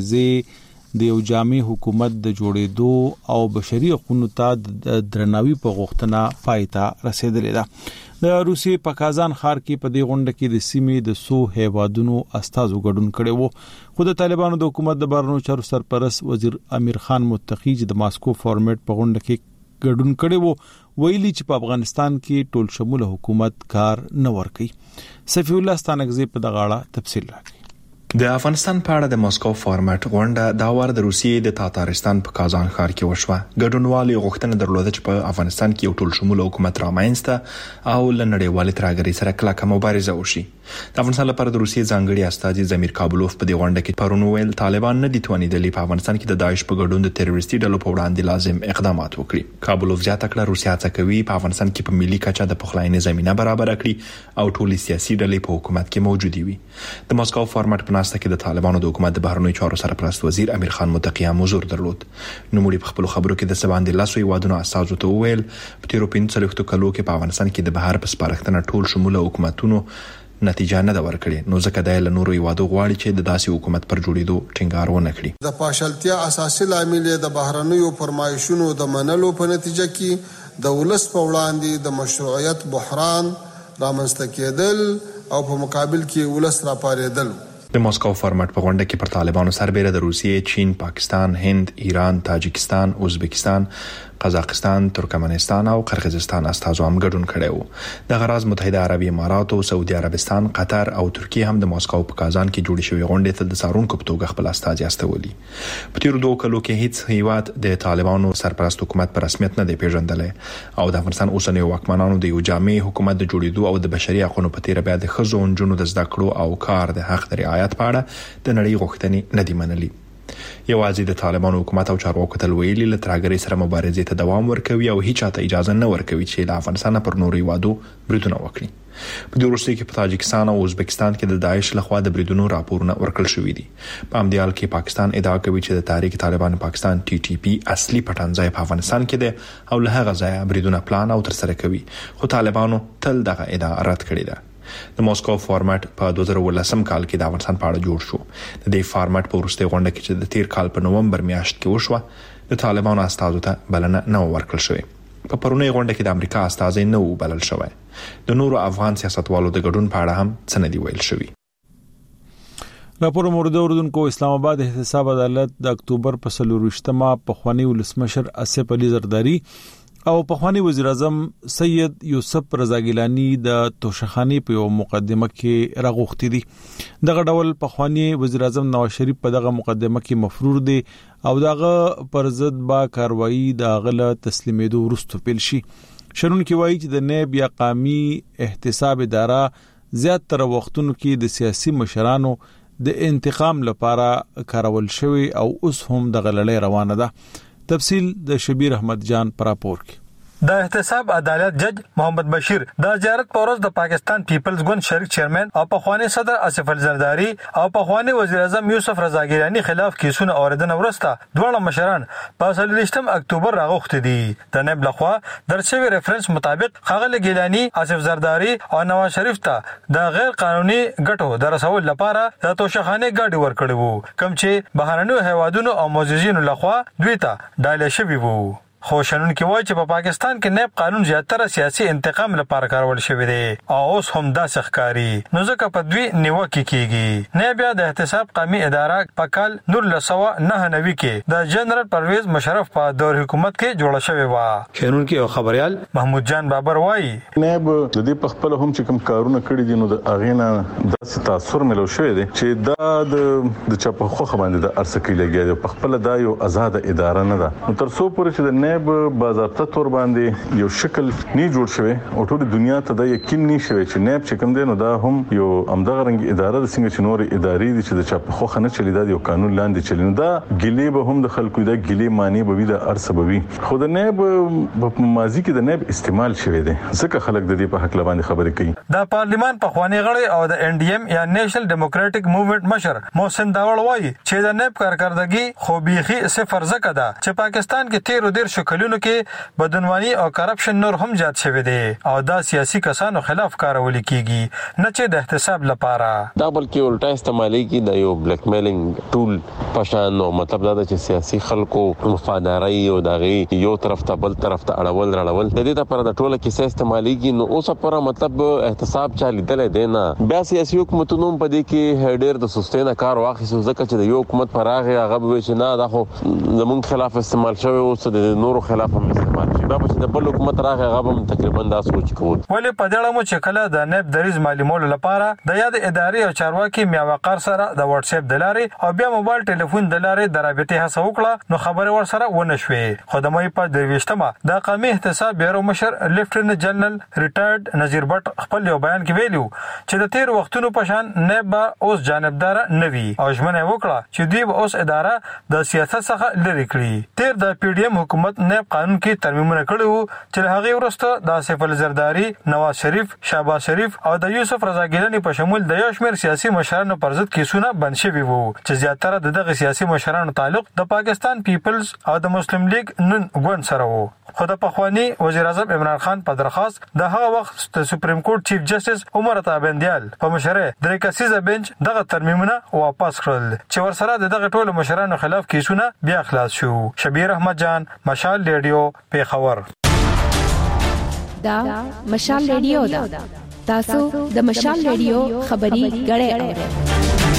مبارزې د یو جامع حکومت د جوړېدو او بشري حقوقو ته د درناوي په غوښتنه پایته رسیدلې ده. د روسي په کازان ښار کې په دې غونډه کې د سیمې د سو هیوادونو استازو ګډون کړي وو. خو د طالبانو د حکومت د بهرنیو چارو سرپرست وزیر امیر خان متقی د ماسکو فارمیټ په غونډه کې ګډون کړي وو ویلي چې په افغانستان کې ټول شموله حکومت کار نه ورکي. صفی الله ستانکزی په دغه اړه تفصیل راکړي. د افغانستان په اړه د ماسکو فارمیټ غونډه دا وار د روسیې د تاتارستان په کازان ښار کې وشوه. ګډونوالو غوښتنه درلوده چې په افغانستان کې یو ټول شموله حکومت رامنځته او لنړیوالې ترهګرۍ سره کلکه مبارزه وشي. د افغانستان لپاره د روسیې ځانګړي استازي زمیر کابلوف په دې غونډه کې پرونو ویل طالبان نه دي توانیدلي په افغانستان کې د داعش په ګډون د تروریستي ډلو په وړاندې لازم اقدامات وکړي. کابلوف زیاته کړه روسیا څه کوي په افغانستان کې په ملي کچه د پخلاینې زمينه برابر کړي او ټول سیاسي ډلې په حکومت کې موجود وي. د ماسکو فارمیټ په ناسته کې د طالبانو د حکومت د بهرنیو چارو سرپرست وزیر امیر خان متقی حضور درلود. نوموړي په خپل خبرو کې د سباندې لاسو یوادونو استازو ته ویل په تیرو 15 کلو کې په افغانستان کې د بهر په سپارښتنه ټول شموله حکومتونو نتیجه نه دا ورکړي. نو ځکه د نورو یوادو غواړي چې د داسې حکومت پر جوړېدو ټینګار ونه کړي. د پاشلتیا اساسي لامل د بهرنیو فرمایشونو د منلو په نتیجه کې د ولس په وړاندې د مشروعیت بحران رامنځته کېدل او په مقابل کې ولس راپارېدل. د ماسکو فارمیټ په غونډه کې پر طالبانو سربېره د روسیې، چین، پاکستان، هند، ایران، تاجکستان، ازبکستان، قزاقستان، ترکمنستان او قرغیزستان استازو هم ګډون کړي وو. د غرض متحده عربی امارات او سعودي عربستان، قطر او ترکیه هم د ماسکو په کازان کې جوړې شوې غونډې ته د سارونکو په توګه خپل استازي استولي. په تیرو 2 کلو کې هیڅ هیواد د طالبانو سرپرست حکومت په رسمیت نه دی پیژندل او د افغانستان اوسنیو واکمنانو د یو جامع حکومت د جوړېدو او د بشري حقوقو په تیر بیا د خزو انجونو د زده کړو او کار د حق د رعایت په اړه د نړۍ غوښتنې نه دی منلي. یوازې د طالبانو حکومت او چارواکو تل ویلي له ترهګرۍ سره مبارزې ته دوام ورکوي او هیڅ چاته اجازه نه ورکوي چې له افغانستان پر نورو هیوادو بریدونه وکړي. په دې وروستیو کې په تاجکستان او ازبکستان کې د داعش لخوا د بریدونو راپورونه ورکړل شوې دي. په همدې حال کې پاکستان ادعا کوي چې د تحریک طالبان پاکستان TTP اصلي پټنځای په افغانستان کې دی او له هغه ځایه بریدونه پلان او ترسره کوي. خو طالبانو تل دغه ادعا رد کړې ده. د ماسکو فارمیټ په 2018 کال کې د افغانستان په اړه جوړ شو. د دې فارمیټ په وروستي غونډه کې چې د تیر کال په نومبر میاشت کې وشوه د طالبانو استازو ته بلنه نه ورکړل شوې. په پرونی غونډه کې د امریکا استازي نه و بلل شوی. د نورو افغان سیاستوالو د ګډون په اړه هم څه نه دی ویل شوی. راپور مورد اردوونکو اسلام آباد احتساب عدالت د اکتوبر په 24مه په خوانی ولسمشر اسف علي زرداری او پخوانی وزیر اعظم سید یوسف رضا ګیلانی د توشخانی په یو مقدمه کې راغوښتي دي. دغه ډول پخوانی وزیر اعظم نواز شریف په دغه مقدمه کې مفرور دي او دغه پر ضد با کاروایی د غله تسلیمېدو وروسته پیل شي. شرون کې وایي چې د نیب یا قومي احتساب اداره زیات تر وختونو کې د سیاسي مشرانو د انتقام لپاره کارول شوی او اوس هم د غلړې روانه ده. تفصیل د شبیر احمد جان پر راپور کې. د احتساب عدالت جج محمد بشیر د زیارت پورز د پاکستان پیپلز ګوند شریک چیرمن او پخوانی صدر آصف الزرداری او پخوانی وزیر اعظم یوسف رضا ګیلانی خلاف کیسونه اوریدنه ورسته دوه مشران په 23 اکتوبر راغوښتي دي. د نائب لخوا درشوی ریفرنس مطابق خغل ګیلانی آصف زرداری او نواز شریف ته د غیر قانوني ګټو د رسول لپاره د توشخانه ګاډي ورکړي وو کوم چې بهرنیو هیوادونو او معززینو لخوا دوی ته ډایل شوی وو. خو شنن کې وایي چې په پاکستان کې نیب قانون زیاتره سیاسي انتقام لپاره کارول شوی دی او اوس هم داسې ښکاري نو ځکه په دوی نیوکه کیږي. نیب د احتساب قومي اداره په کال 1999 کې د جنرال پرویز مشرف په دور حکومت کې جوړه شوې و. شنن کې خبريال محمود جان بابر وایي نیب د دې په خپل هم چې کوم کارونه کړی دي نو د اغینا داسې تاثیر ملو شوی دی چې دا د چا په خوخه باندې د ارسکې لګي په خپل دا یو آزاد اداره نه ده. نو تر څو پورې چې د نیب باضابطه تور باندې یو شکل نه جوړ شوی او ټول دنیا ته دا یقین نه شوی چې نیب چې کوم دی نو دا هم یو امدغه رنګ اداره د څنګه چې نور ادارې دي چې د چا په خوخه نه چلی دا یو قانون لاندې چلی نو دا ګلی به هم د خلکو دا ګلی معنی به وي د ارسبوي خو د نیب په ماضی کې د نیب استعمال شوی دی ځکه خلک د دې په حق باندې خبرې کوي. د پارلیمان په خوانی غړي او د ان ډي ایم یا نیشنل ډیموکراټک موومېنټ مشر محسن داوړ وایي چې د نیب کارکردګي خو بيخي صفر زکه ده چې پاکستان کې 13 شکلونو کې بدعنوانی او کرپشن نور هم زیات شوی دی او دا سیاسي کسانو خلاف کارول کیږي نه چې د احتساب لپاره. دا بلکې الټا استعمالي کی د یو بلیک میلینګ ټول پشان نو مطلب دا چې سیاسي خلکو وفاداری او دغه یو طرف ته بل طرف ته اړول د دې لپاره د ټوله کې استعمالي کی نو اوس پر مطلب احتساب چا لیدل دی نه بیا سیاسي حکومتونو په دې کې هډیر د سستینه کار واخیسو ځکه چې د یو حکومت پر هغه چې نه دا خو زمونږ خلاف استعمال شوی او د نورو خلاف هم استعمال شي بیا چې د بل حکومت راغی هغه هم تقریبا دا سوچ کوي. ولې په دې اړه چې کله د نیب دریز معلومولو لپاره د یاد ادارې او چارواکي میا وقار سره د واتس اپ د لارې او بیا موبایل ټلیفون د لارې د رابطې هڅه وکړه نو خبره ور سره ونه شوې. خو د مې په 23مه د قومي احتساب بیورو مشر لیفټننټ جنرال ریټایرډ نذیر بټ خپل یو بیان کې ویلو چې د 13 وختونو په شان نیب اوس جانبدار نه وي او ژمنه وکړه چې دوی اوس اداره د سیاست څخه لري کړي. تیر د پی ډی ایم حکومت نیب قانون کې ترمیمونه کړي وو چې هغه ورسته د آصف الزرداری، نواز شریف، شهباز شریف او د یوسف رضا ګیلانی په شمول د یو شمېر سیاسي مشرانو پر ضد کیسونه بند شوي وو چې زیاتره دغه سیاسي مشرانو تعلق د پاکستان پیپلز او د مسلم لیگ نن ګوند سره وو. خو د پخوانی وزیر اعظم عمران خان په درخواست د هغه وخت د سپریم کورټ چیف جسټس عمر عطا بندیال په مشره درې کسیزه بنچ دغه ترمیمونه واپس کړل چې ورسره دغه ټولو مشرانو خلاف کیسونه بیا خلاص شو. شبیر احمد جان، مشال ریډیو، پیښور. دا مشال ریډیو دا تاسو د مشال ریډیو خبري غړې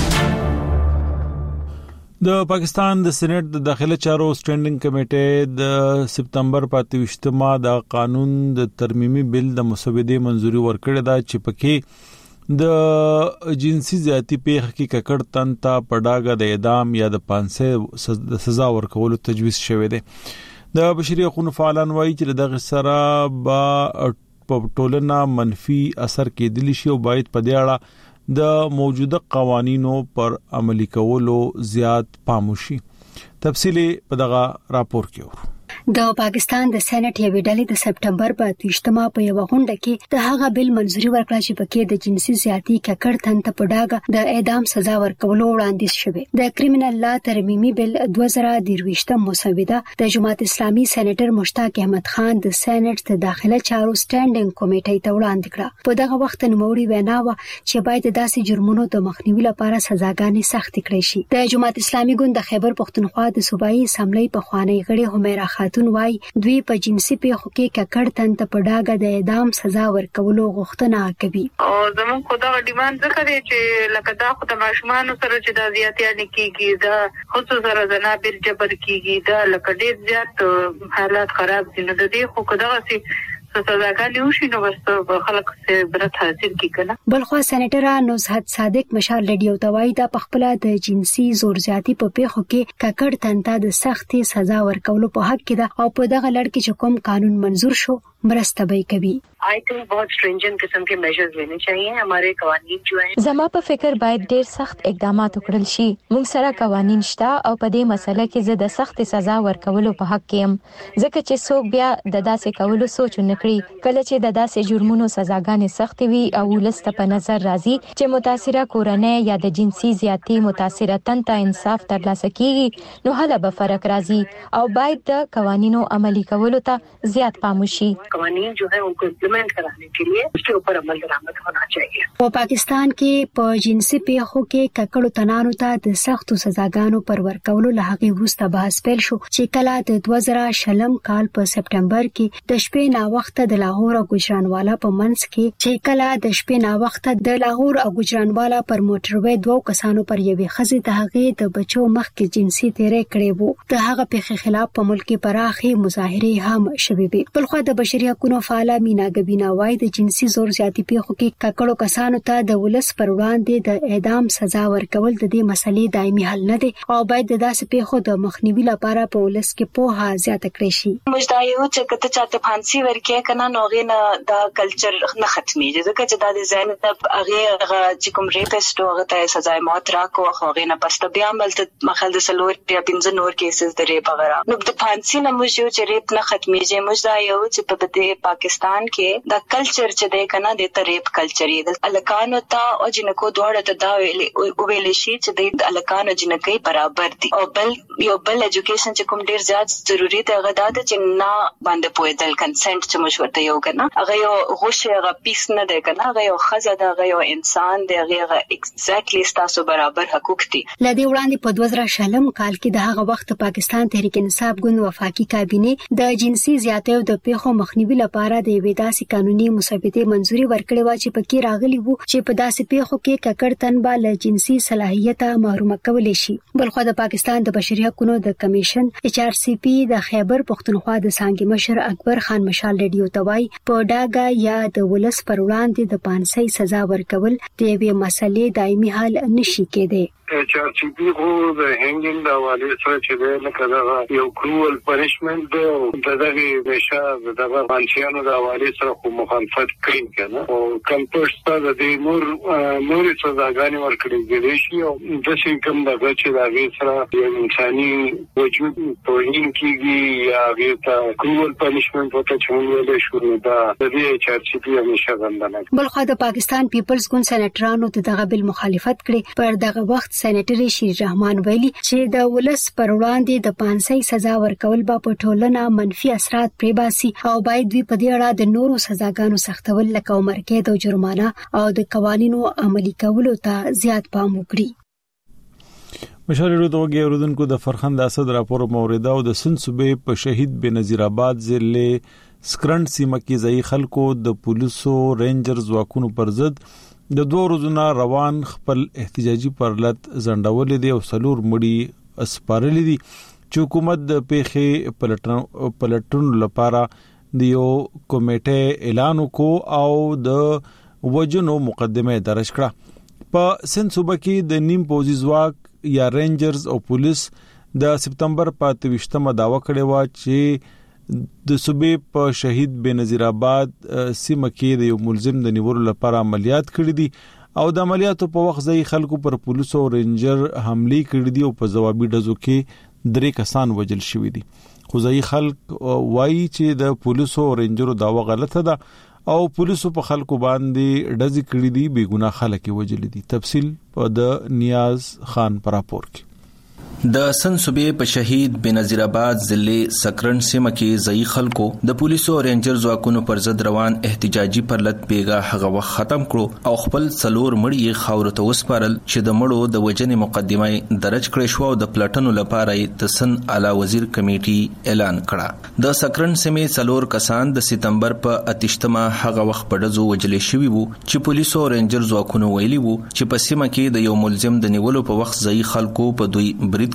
د پاکستان د سېنات د داخله چارو سټینډینګ کمیټې د سپتمبر 25مه د قانون د ترمیمي بل د مسودې منځوري ورکړه دا چې پکې د جنسي زیاتی پیښه کې ککړ تن ته پډاګه د اعدام یا د 500 سزا ورکولو تجویز شوی دی. د بشري حقوقو فعالان وایي چې دغه سره په ټولنه منفي اثر کېدلی شي او باید په دې اړه د موجوده قوانینو پر عملي کولو زیات پام وشي. تفصیلی په دغه راپور کې ورو. د پاکستان د سېنات یوې ډلې د سپټمبر په 28مه په یو غونډه کې د هغه بل منځوري ورکړه چې پکې د جنسي زیاتی ککړ تن ته پډاګه د اعدام سزا ورکولو وړاندیز شوی. د کریمینل لا ترمیمي بل 2023 مسوده د جماعت اسلامي سېنیټر مشتاق احمد خان د سېنات د داخله چارو سټینډینګ کمیټې ته وړاندې کړه. په دغه وخت نوموړي وینا و چې باید داسې جرمونو د مخنیوي لپاره سزاګانې سخت کړي شي. د جماعت اسلامي ګوند د خیبر پښتونخوا د صوبایي اسمبلی په خوانی غړي همیرا خاتون وای دوی په جنسي پیښو کې ککړ تن ته پډاګه د اعدام سزا ورکولو غوښتنه کوي. او زموږ خدای ډیماند ذکر چې لکه دا خو د ماشومان سره چې د زیاتیانه کیږي دا خصوصا سره زنابر جبر کیږي دا لکه ډیر زیات حالات خراب دي نو د دې خو کداغه سي سزاګانې وشي نو بس خلک څه برت حاصل کی کنه. بلخو سېنیټر نوزهد صادق مشال ریډیو توای دا پخپله د جنسي زور زیاتی په پیښو کې ککړ تن ته د سختي سزا ورکولو په حق کې ده او په دغه لړ کې چې کوم قانون منزور شو مرسته به کوي. आई थिंक बहुत स्ट्रिंजेंट किस्म के मेजर्स लेने चाहिए. हमारे कानून जो है زما په فکر باید ډیر سخت اقدامات وکړل شي. موږ سره قوانين شته او په دې مسله کې زه د سخت سزا ورکولو په حق کې يم ځکه چې څوک بیا د داسې کولو سوچ نه کړي. کله چې د داسې جرمونو سزاګانې سخت وي او ولست په نظر راځي چې متاثره کورنۍ یا د جنسي زیاتی متاثره تن ته انصاف ترلاسه کیږي نو هله به فرق راځي او باید د قوانینو عملي کولو ته زیات پام وشي. قوانین جو ہے ان کو امپلیمنٹ कराने के लिए उसके ऊपर अमल दरामद होना चाहिए. په پاکستان کې په جنسي پیښو کې ککړو تنانو ته د سختو سزاګانو پر ورکولو له هغې وروسته بحث پیل شو چې کله د 2020 کال په سپټمبر کې د شپې نا وخت د لاهور او ګجرانوالا په منځ کې پر موټروي دوه کسانو پر یوې ښځې د هغې د بچو مخ کې جنسي تیری کړی وو. د هغه پیښې خلاف په ملک کې پراخې مظاهرې هم شوې وې. بلخو د بشري حقوقو فعاله مینا ګبینا وايي د جنسي زور زیاتی پیښو کې ککړو کسانو ته د ولس پر وړاندې د اعدام سزا ورکول د دې مسلې دایمي حل نه دی او باید د داسې پیښو د مخنیوي لپاره په ولس کې پوهه زیاته کړي شي. مجدایو چې کته چاته فانسی ورکې کنه نوغه نه دا کلچر نه ختمي ځکه چې د ذهن ته هغه چې کوم ریپسټ هغه ته سزا موت راکو هغه نه پسته بیا عمل ته مخال د سلور یا پنځه نور کیسز د ریپ وغیرہ نو د فانسی نه موږ چې ریپ نه ختمي چې مجدایو چې په پاکستان کې دا کلچر چې د کنه د ریپ کلچر دی الکانو ته او جنکو دوړه ته دا ویل شي چې د الکانو جنکې برابر دي او بل ایجوکیشن چې کوم ډیر زیات ضروری دی هغه دا چې نه باندې پوهېدل کنسنت چې مشورته یو کنه هغه یو غوښه هغه پیس نه دی کنه هغه یو خزه دی هغه یو انسان دی هغه ایگزیکټلی تاسو برابر حقوق دي. لدې وړاندې په 2020 کال کې د هغه وخت پاکستان تحریک انصاف ګوند وفاقي کابینه د جنسي زیاتۍ او د پیښو مخنیوي لپاره د وې داسې قانوني مسودې منځوري ورکړې و چې پکې راغلي وو چې په داسې پیښو کې ککړ تنبا له جنسي صلاحیت محروم کول شي. بلخو د پاکستان د بشري حقوقو د کمیشن HRCP د خیبر پښتونخوا د څانګې مشر اکبر خان مشال ریډیو ته وایي په ډاګه یا د ولس پر وړاندې د پانسۍ سزا ورکول د یوې مسلې دایمي حل نشي کېدی. HRCP خو د هنګینګ د حواله سره چې نه کړه یو کروول پنیشمنت دی او دغه نشه دغه پانسیانو د حواله سره خو مخالفت کوي کنه او کمپوزټ د دې نور سزاګانې ورکړي دي شي او د سیکم دغه چې دغه سره یو انساني وجود توهین کیږي یا غیرته کروول پنیشمنت وته چې موږ له شروع د دې HRCP همیشه غندنه. بلخو د پاکستان پیپلز ګوند سېنیټرانو دغه بل مخالفت کړي پر دغه وخت سېنیټر شیر رحمان ویلي چې د ولس پر وړاندې د پانسۍ سزا ورکول به په ټولنه منفي اثرات پریباسي او باید دوی په دې اړه د نورو سزاګانو سختول لکه عمر قید او جرمانه او د قوانینو عملي کولو ته زیات پام وکړي. مشاورینو توګه اوردونکو د فرخند اسد راپور مورده او د سند صوبې په شهید بنظیر آباد ضلع سکرند سیمه کې ځای خلکو د پولیسو رینجرز واکونو پر ضد د 2 ورځې روان خپل احتجاجي پرلط زنداول دي او سلور مړي اسپارل دي چې حکومت د پیښې پلټون لپاره د یو کمیټه اعلان وکړ او د وجنو مقدمه درج کړه. په سند صوبه کې د نیم پوزي ځواک یا رینجرز او پولیس د سپتمبر 28مه داوا کړې و چې د صوبې په شهید بنظیر آباد سیمه کې د یو ملزم د نیولو لپاره عملیات کړې دي او د عملیاتو په وخت ځای خلکو پر پولیسو او رینجر حمله کړې دي او په جوابي ډزو کې 3 کسان وژل شوي دي. خو ځای خلک وایي چې د پولیسو او رینجرو داوا غلطه ده او پولیسو په خلکو باندې ډزې کړې دي بېګناه خلک وژل دي. تفصیل په د نیاز خان پر راپور کې. د سند صوبې په شهید بنظیر آباد ضلع سکرند سیمه کې ځای خلکو د پولیسو او رینجر ځواکونو پر ضد روان احتجاجي پرلط بیګا هغه وخت ختم کړو او خپل څلور مړي خاور ته وسپارل چې د مړو د وجنې مقدمه درج کړې شو او د پلټنو لپاره د سند اعلی وزیر کمیټي اعلان کړه. د سکرند سیمې څلور کسان د سپتمبر په 28مه هغه وخت په ډزو وجل شوي وو چې پولیسو او رینجر ځواکونو ویلي وو چې په سیمه کې د یو ملزم د نیولو په وخت ځای خلکو په دوی برید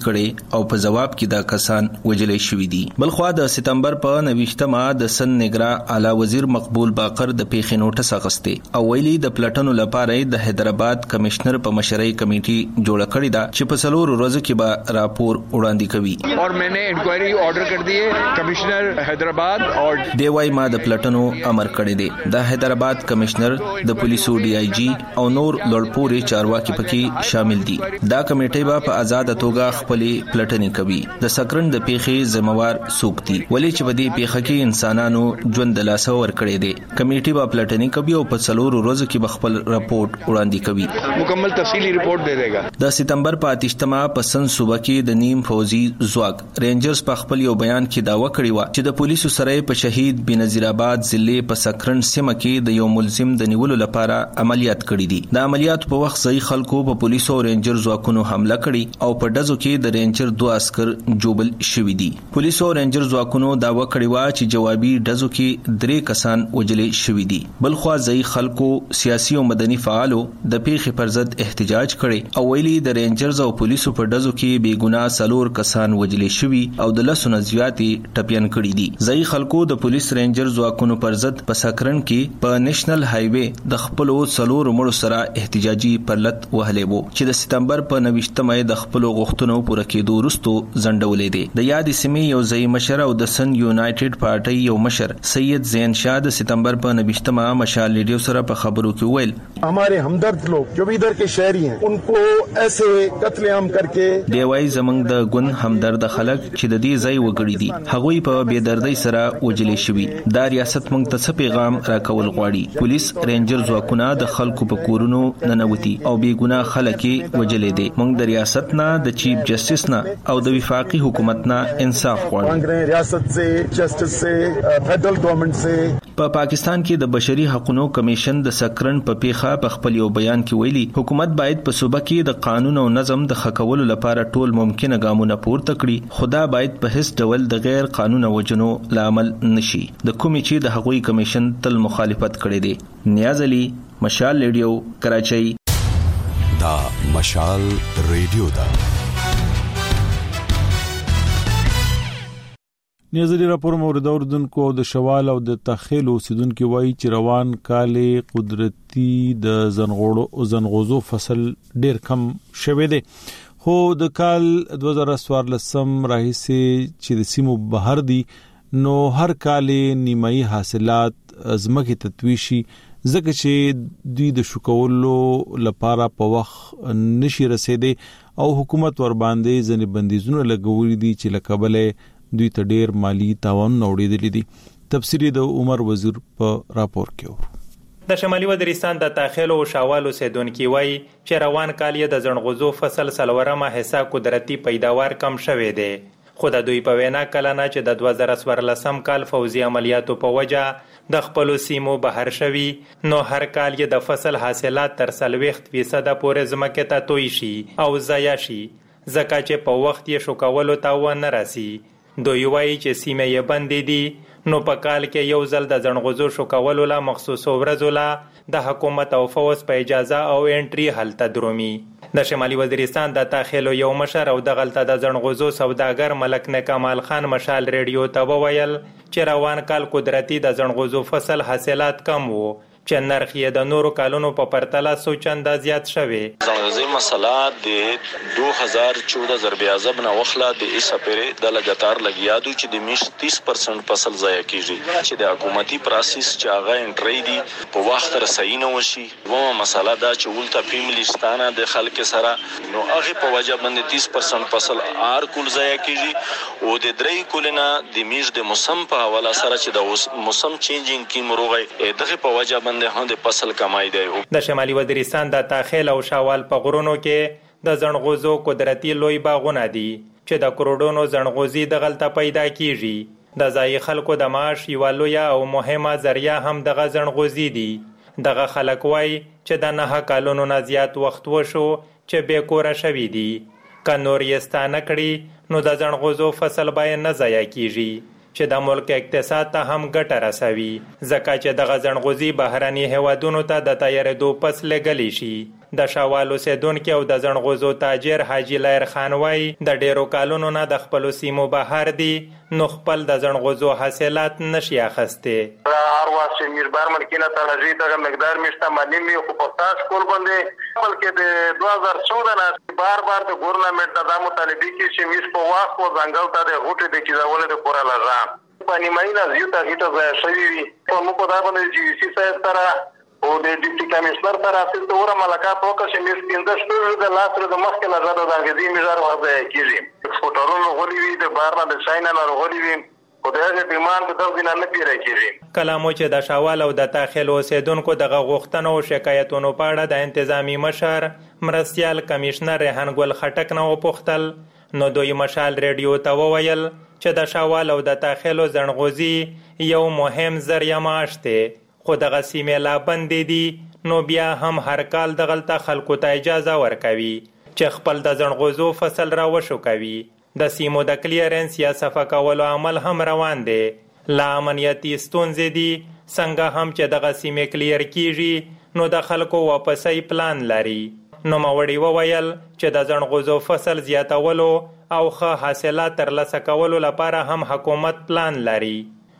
کړي او په جواب کې دا کسان وجلې شوې دي. بلخوا د سپتمبر په 29مه د سن نگرا اعلی وزیر مقبول باقر د پیښې نوټس اخیسته او ویلي د پلټنو لپاره د حیدرآباد کمشنر په مشرۍ کمیټي جوړه کړې ده چې په 4 ورځو کې به راپور وړاندې کوي. और मैंने इंक्वायरी ऑर्डर कर दी है कमिश्नर हैदराबाद और دیوای ما د پلټنو امر کړی دی. د حیدرآباد کمشنر د پولیسو ډي آی جی او نور لوړپوړي چارواکي پکې شامل دي. دا کمیټه به په آزاد توګه خپل پلټنې کوي. د سکرن د پیښې ذمہوار څوک دي ولې چې په دې پیښه کې انسانانو ژوند د لاسه ورکړي دي. کمیټه به پلټنې کوي او په 4 ورځو کې به خپل راپورټ وړاندې کوي. مکمل تفصیلی رپورټ دے دیگا. د سپتمبر په 28مه په سن صوبه کې د نیم فوجي ځواک رینجرز په خپل یو بیان کې داوا کړی و چې د پولیسو سره په شهید بنظیر آباد ضلع په سکرن سیمه کې د یو ملزم د نیولو لپاره عملیات کړی دي. د عملیات په وخت ځای خلکو په پولیسو او رینجر ځواکونو حمله کړې او په ډزو کې د رینجر 2 عسكر جوبل شوي دي. پولیسو او رینجر ځواکونو داوا کړی و چې جوابي ډزو کې 3 کسان وجلې شوي دي. بلخوا ځای خلکو سیاسي او مدني فعالو د پیښې پر ضد احتجاج کړي او ویلي د رینجرز او پولیسو په ډزو کې بیګناه 4 کسان وجلې شوي او د لسونه زیاتې ټپيان کړي دي. ځای خلکو د پولیس رینجر ځواکونو پر ضد په سکرن کې په نېشنل های وے د خپل 4 مړو سره احتجاجي پرلط وهلې وو چې د سپتمبر په 29مه د خپل غوښتنو پوره کېدو وروسته ځنډولې دي. د یاد سیمې یو ځای مشر او د سن یونایټډ پارټي یو مشر سید زین شاه د سپتمبر په 29مه مشال ریډیو سره په خبرو کې ویل हमारे हमदर्द लोग जो भी इधर के शहरी हैं उनको ऐसे कत्लेआम करके دی وای زمنګ د ګون همدرد خلک چې د دې ځای وګړي دي هغوی په بېدردۍ سره وجلې شوي. دا ریاست موږ ته څه پیغام راکول غواړي. پولیس رینجر ځواکونه د خلکو په کورونو ننوتي او بیګناه خلک وجلې دي. موږ د ریاست نه د چیف جسټس نه او د وفاقي حکومت نه انصاف غواړو. ریاست سے جسټس سے فدرل گورنمنٹ سے په پاکستان کې د بشري حقوقو کمیشن د سکرن په پیښه په خپل یو بیان کې ویلي حکومت باید په صوبه کې د قانون او نظم د خکولو لپاره ټول ممکنه ګامونه پورته کړي. خدا باید په هیڅ ډول د غیر قانوني وجنو لامل نشي. د کومې چې د حقوقي کمیشن تل مخالفت کړي دي. نیاز علي مشال ریډیو کراچۍ. دا مشال ریډیو دا نیازلی راپور مورد اوردونکو د شوال او د تخیل اوسیدونکو وایي چې روان کال قدرتي د زنغوزو فصل ډیر کم شوه دی. خو د کال 2014 راهیسې چې د سیمو بهر دي نو هر کال نیمایي حاصلات ازمکه تتویشي ځکه چې دوی د شکولو لپاره په وخت نشي رسیدي او حکومت ور باندې ځنې بندیزونه لګولې دي چې لکبلې دوی ته ډیر مالی تاوان نوړېدلې دي. تفسیری د عمر وزیر په راپور کې د شمالي وزیرستان د تاخیل او شاوال اوسیدونکو وایي چې روان کال یې د زنغوزو فصل سلورمه حصہ قدرتي پیداوار کم شوه دی. خو د دوی په وینا کلنه چې د 2014 کال فوزي عملیاتو په وجه د خپل سیمو بهر شوي نو هر کال یې د فصل حاصلات تر 40% پورې زمکه ته توي شي او ضایع شي ځکه چې په وخت یې شکولو تاوان نه راسي. دوی وایي چې سیمه یې بندې دي نو په کال کې یو ځل د زنغوزو شکولو لا مخصوص ورځو لا د حکومت او فوز په اجازه او انټري هلته درومي. د شمالي وزیرستان د تاخیلو یو مشر او د غلطه د زنغوزو سوداګر ملک نه کمال خان مشال ریډیو ته وویل چې روان کال قدرتي د زنغوزو فصل حاصلات کم وو چې نرخ یې د نورو کالونو په پرتله څو چنده زیات شوی. زنغوزي مسله د 2014 ضرب اعظم نه وخله د ایسپری د لګاتار لګیادو چې د 30% فصل ضایع کیږي چې د حکومتي پروسس چې هغه انټری دی په وخت رسېږي نه وشي. ومه مسله دا چې ولته فیملیستانه د خلک سره نو هغه په وجه باندې 30% فصل ار کول ضایع کیږي او د درې کولنه د میش د موسم په حواله سره چې د موسم چینجینګ کی مروغه دغه په وجه د فصل کمای دی. د شمالي وزیرستان د تاخیل او شاوال په غرونو کې د زنغوزو قدرتي لوی باغونه دي چې د کروڑونو زنغوزي د غلطه پیدا کیږي. د ځای خلکو د معاش یو لوی او مهمه ذریعہ هم د زنغوزي دي. دغه خلک وای چې د 9 کالونو نه زیات وخت وشو چې بے کور شوي دي. که نور یې ستانه کړي نو د زنغوزو فصل باید نه ضایع کیږي. چې د ملک اقتصاد ته هم ګټه رسوي، ځکه چې دغه ځنغوزي بهرني هیوادونو ته د تیارېدو پس لګلی شي. د شاوال اوسیدونکي او د ځنغوزو تاجر حاجي لیر خان وایي د ډیرو کالونو نه د خپلو سیمو بهر دي، نو خپل د ځنغوزو حاصلات نشي اخیستی. هر وخت چې میربار ملکینه تلجی دغه مقدار میشته مالی می خو پستاس کول باندې بلکې د 2014 نه بار د ګورنمنت د مطالبه کې چې میس په واخ او ځنګل ته د غوټه د کیدول د پورا لږه په نیماینا زیاته هیته ځای شوی په مو په دا باندې چې سی سایت سره او د ډیپټي کمشنر سره اصل ته ور ملکات وکړ چې میس 15 د لاسره د مخکې لږه د انګریزي میزار ورته کیږي. ایکسپورټرونو غوړي وي د بهر نه د چاینا نه غوړي وي او دغه ډیماند د دغه نه پیری کیږي. کلامو چې د شاوال او د داخل اوسیدونکو دغه غوښتنو او شکایتونو په اړه د انتظامی مشر مرستیال کمشنر ریحان ګل خټک نه وپوښتل، نو دوی مشال ریډیو ته وویل چې د شاوال او د داخل ځنغوزي یو مهم ذریعہ معاش دی، خو دغه سیمې لا بندې دي، نو بیا هم هر کال دغلته خلکو ته اجازه ورکوي چې خپل د ځنغوزو فصل را وشو کوي. د سیمو د کلیرنس یا صفا کولو عمل هم روان دی. لا امنیتي ستونزې دي، څنګه هم چې دغه سیمې کلیر کیږي نو د خلکو واپسۍ پلان لري. نو موړي وویل چې د ځنغوزو فصل زیاتولو او ښه حاصلات ترلاسه کولو لپاره هم حکومت پلان لري.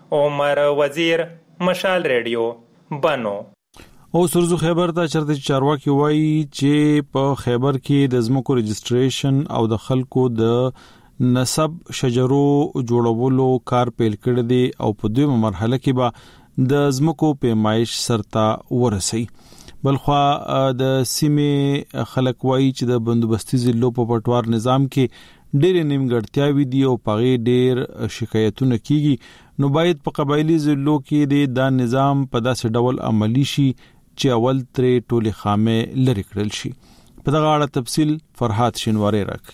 عمر وزیر، مشال ریډیو، بنو. او سرزو خیبر ته چرته چارواکي وایي چې په خیبر کې د زمکو رجسټریشن او د خلکو د نسب شجرو جوړولو کار پیل کړی دی او په دویمه مرحله کې به د زمکو پیمایش سرته ورسي. بلخوا د سیمې خلک وایي چې د بندوبستي ضلعو په پټوار نظام کې ډېر نیمګړتیاوي دي او پغې ډېر شکایتونه کیږي، نو باید په قبایلی ضلعو کې د نظام په داسې ډول عملی شي چې اول ترې ټولې خامې لري کړل شي. په دغه اړه تفصیل فرحات شینواری راکړي.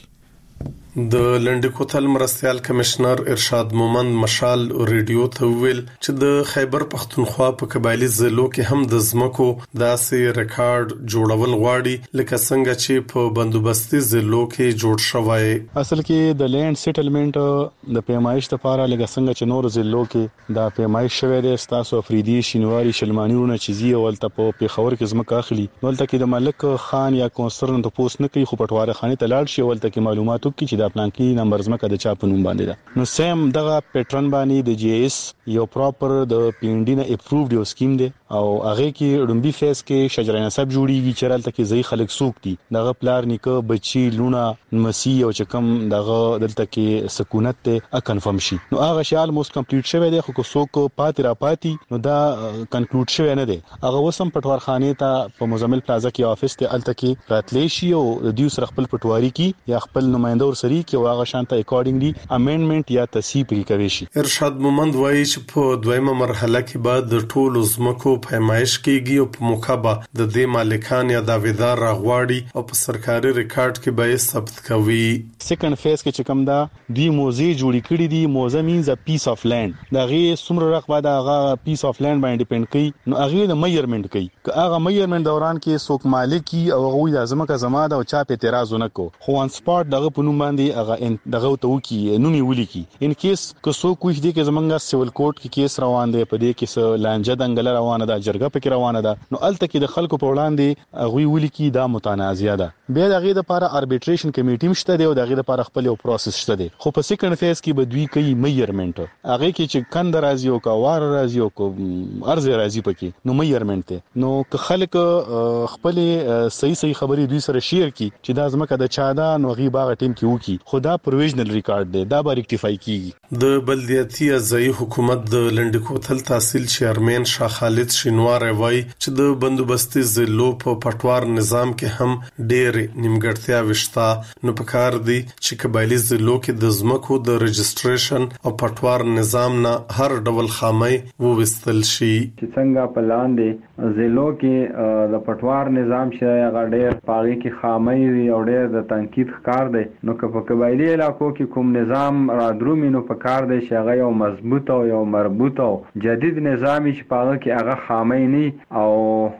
د لنډ کوتل مرستیال کمشنر ارشاد مومند مشال ریډیو ته ویل چې د خیبر پختونخوا په قبایلی ضلعو کې هم د زمکو داسې ریکارډ جوړول غواړي لکه څنګه چې په بندوبستي ضلعو کې جوړ شوی. اصل کې د لینډ سیټلمنټ د پیمایش لپاره لکه څنګه چې نور ضلعو کې د پیمایش شوی دی، تاسو افریدي شینواری شلمانیونه چيزي ولته په پیښور کې زمکه اخلي، ولته کې د ملک خان یا کونسرن ته پوس نه کوي، خو پټواره خاني ته لاړ شي ولته کې معلوماتو کې چې د پلان کې نمبر زمکه د چا په نوم باندې ده. نو سیم دغه پیټرن باندې د جی ایس یو پراپر د پی ان ډی نه اپرووډ یو سکیم دی او هغه کې ډومبي فیس کې شجره نسب جوړیږي چې رالته کې ځای خلک سوق دي، دغه پلار نیکه بچي لونه مسی او چکم دغه دلته کې سکونت ته کنفرم شي. نو هغه شال موس کمپلیټ شوی دی، خو څوک پاتې را پاتې نو دا کنکلود شوی نه دی. هغه وسم پټوار خانه ته په مزمل پلازا کې افیس ته الته کې راتلې شي او د دیو سره خپل پټواری کې یا خپل نمائنده ور سری کې واغه شانته اکورډنګلی امندمنت یا تصحیح پکې کوي شي. ارشاد مومند وایي چې په دویمه مرحله کې بعد د ټولو زمکو پیمایش کیږي او په موقعه د دې مالکان یا داویدار راغواړي او په سرکاري ریکارډ کې به ثبت کوي. سیکنډ فیز کې چې کوم دا دوی موزه جوړی کړی دي، موزه مینز ا پیس اف لند، دا غي سمره رقبه دا هغه پیس اف لند باندې ډیپند کوي، نو هغه د میجرمنت کوي، که هغه میجرمنت دوران کې څوک مالکی او هغه د زمکه زماده او چا په اعتراض ونکو، خو ان سپاټ دغه په نوم باندې هغه دغه ته وکی نومي ولیکي. ان کیس که څوک کوی دي کې زمونږه سیول کورټ کې کیس روان دی، په دې کې څه لانجه دنګل روانه ده، جرګه پکې روانه ده، نو الته کې د خلکو په وړاندې هغه ولیکي دا متنازعه ده. بیا دغه لپاره اربیټریشن کمیټی مشته دی او دغه لپاره خپل یو پروسس شته دی. خو په سیکنډ فیز کې به دوی کوي میجرمنت، هغه کې چې کند راځي او کوار راځي او ارز راځي پکې نو میجرمنت دی. نو که خلک خپل صحیح خبري دوی سره شیر کی چې دا زمکه د چا ده، نو غي باغ ټیم کې وکی، خدا پروویژنل ریکارډ دی، دا به ریکټیفای کیږي. د بلدیاتي ځای حکومت د لنډکوتل تحصیل چیرمن شاه خالد شینواری وایي چې د بندوبستي ضلعو په پټوار نظام کې هم ډېر نیمګړتیا وشته، نو پکار دی چې قبایلی ضلعو کې د زمکو د رجسټریشن او پټوار نظام نه هر ډول خامي ووستل شي. چې څنګه په لاندې ضلعو کې د پټوار نظام چې هغه ډېر پاغي کې خامي وي او ډېر د تنقید ښکار دی، نو که په قبایلی علاقو کې کوم نظام را درومي نو پکار دی چې هغه یو مضبوط او یو مربوط او جدید نظامي چې پاغه کې هغه خامي نه او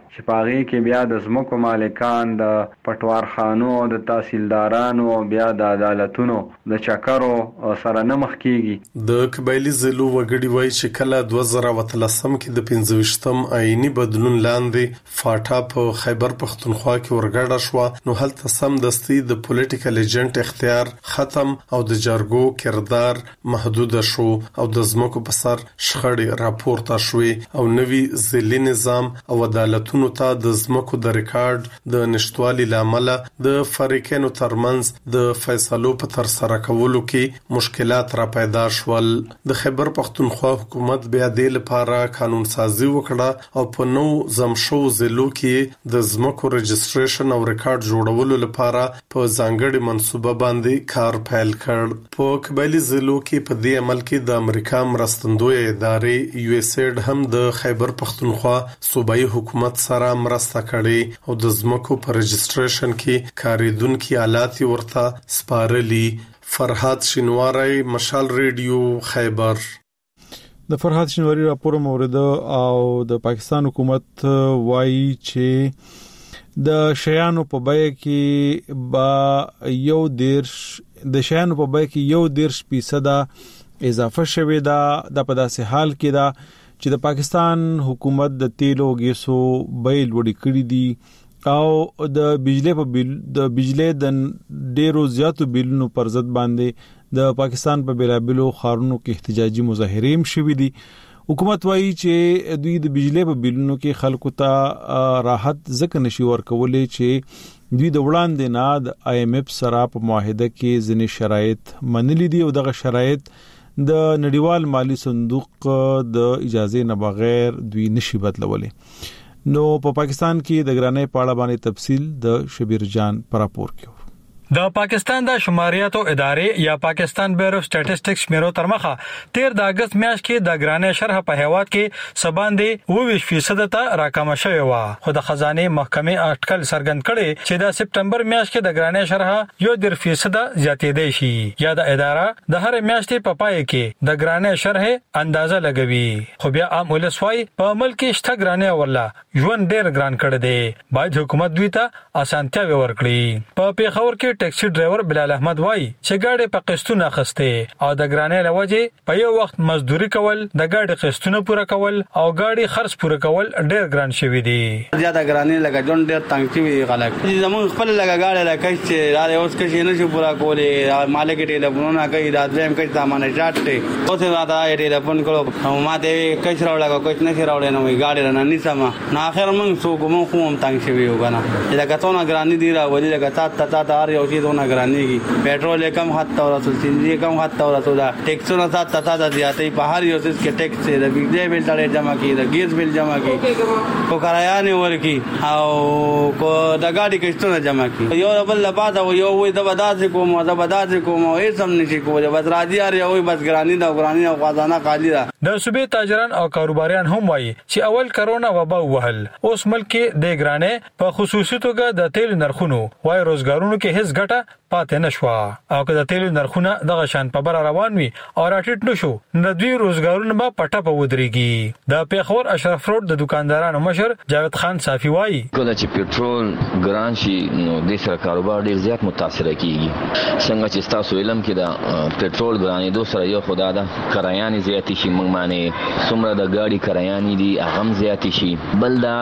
چې پاغي کې بیا د زمکو مالکان د پټوارخانو او د تحصیلدارانو او بیا د عدالتونو د چکرو سره نه مخ کیږي. د قبایلی ضلعو وګړي وایي چې کله 2013 کې د 15م آئینی بدلون لاندې فاټا په خیبر پختونخوا کې ورګډه شو، نو هلته سم دستي د پولیټیکل ایجنټ اختیار ختم او د جرګو کردار محدود شو او د زمکو په سر شخړې راپورته شوې او نوي ضلعي نظام او عدالتونو ته د زمکو د ریکارډ د نشټوالي لامل د فریقینو ترمنځ د فیصلو په تر سره کولو کې مشکلات را پیدا شول. د خیبر پختونخوا حکومت بیا د لپاره قانون سازي وکړه او په نو زمشو ضلعو کې د زمکو رجستریشن او ریکارډ جوړولو لپاره په ځانګړي منصوبه باندې کار پیل کړ. په قبایلی ضلعو کې په دې عمل کې د امریکا مرستندوی ادارې USAID هم د خیبر پختونخوا صوبایي حکومت سره مرسته کړې او د زمکو په رجستریشن کې کاریدونکو آلات ورته سپارلي. فرحات شینواری، مشال ریډیو، خیبر. د فرحات شینواری راپور مورد او د پاکستان حکومت وایي چې د شیانو په بیه کې با یو دیرش % اضافه شوه دا د پداسه حال کې دا چې د پاکستان حکومت د تیلو ګیسو بیل وړي کړی دي او د بجلی د ډیرو زیاتو بیلونو پر ضد باندې د پاکستان په بیلابلو خارونو کې احتجاجي مظاهرې هم شوې دي. حکومت وایي چې دوی د بجلی په بیلونو کې خلکو ته راحت ځکه نشي ورکولې چې دوی د وړاندې نه د IMF سره په معاهده کې ځینې شرایط منلي دي او دغه شرایط د نړیوال مالی صندوق د اجازه نه بغیر دوی نشي بدلولې. نو په پاکستان کې د ګرانۍ په اړه باندې تفصیل د شبیر جان پر راپور کې. د پاکستان د شماریاتو ادارې یا پاکستان بیورو سټیټسټکس شمیرو تر مخه 13 د اگست میاشت کې د ګرانۍ شرح په هیواد کې سباندې 22% ته راکمه شوې و، خو د خزانه محکمې اټکل څرګند کړي چې د سپټمبر میاشت کې د ګرانۍ شرح 1% زیاتېدای شي. یا د اداره د هر میاشتې په پای کې د ګرانۍ شرح اندازه لګوي، خو بیا عام ولسوای په عمل کې شته ګرانۍ ورلا ژوند ډېر ګران کړی دی. باید حکومت دوی ته اسانتیا ورکړي. په پیښور کې ټیکسي ډرایور بلال احمد وایي چې ګاډي په قسطونه اخسته او د ګرانۍ لوجه په یو وخت مزدوري کول، د ګاډي قسطونه پوره کول او ګاډي خرڅ پوره کول ډېر ګران شوی دی. زیاده ګرانۍ لګا جون ډېر تنګ شوی خلک زموږ خپل لګا ګاډي لکه چې را اوس کې نه شي پوره کولې، مالک ټلیفونونه کوي، راتلم کوي سامان شاټه اوس راته ټلیفون کړو ما ته کښ راوړل کوښ نه راوړل نو ګاډي نه نسمه نه اخر موږ سو کوم تنګ شوی وګنه لکه څونه ګرانۍ دی را ولې لکه تا یو شی دونه ګرانېږي، پېټرول کم حد ته ورسول، سینجی کم حد ته ورسول، ټیکسونه سات زیاتې په هر یو څه کې ټیکس دی، د بجلی بیل تړې جمع کی، د ګیس بیل جمع کی، کو کرایه نه ورکی او کو د گاډي قسطونه جمع کی. یو بل لپاره یو وې د بداسې کوم او هیڅ هم نشي کولای، بس راځي یار یو بس ګرانی او خزانه خالی ده. د صوبې تاجران او کاروباریان هم وایي چې اول کرونا وبا وهل، اوس ملک کې د ګرانۍ په خصوصي توګه د تیل نرخونو وای روزګارونو کې هیڅ ګټه پاتې نشو او که د تیل نرخونه دغه شان په بر روان وي او راټیټ نشو نو دوی روزګارونه به پټه په ودرېږي. د پیښور اشرف روډ د دکاندارانو مشر جاوید خان صافي وایي کله چې پېټرول ګران شي نو د سره کاروبار ډیر زیات متاثر کیږي. څنګه چې تاسو علم کې د پېټرول ګرانې دوه سره یو خدا ده کرایان زیات شي، موږ معنی څومره د گاډي کرایان دي هغه زیات شي. بل دا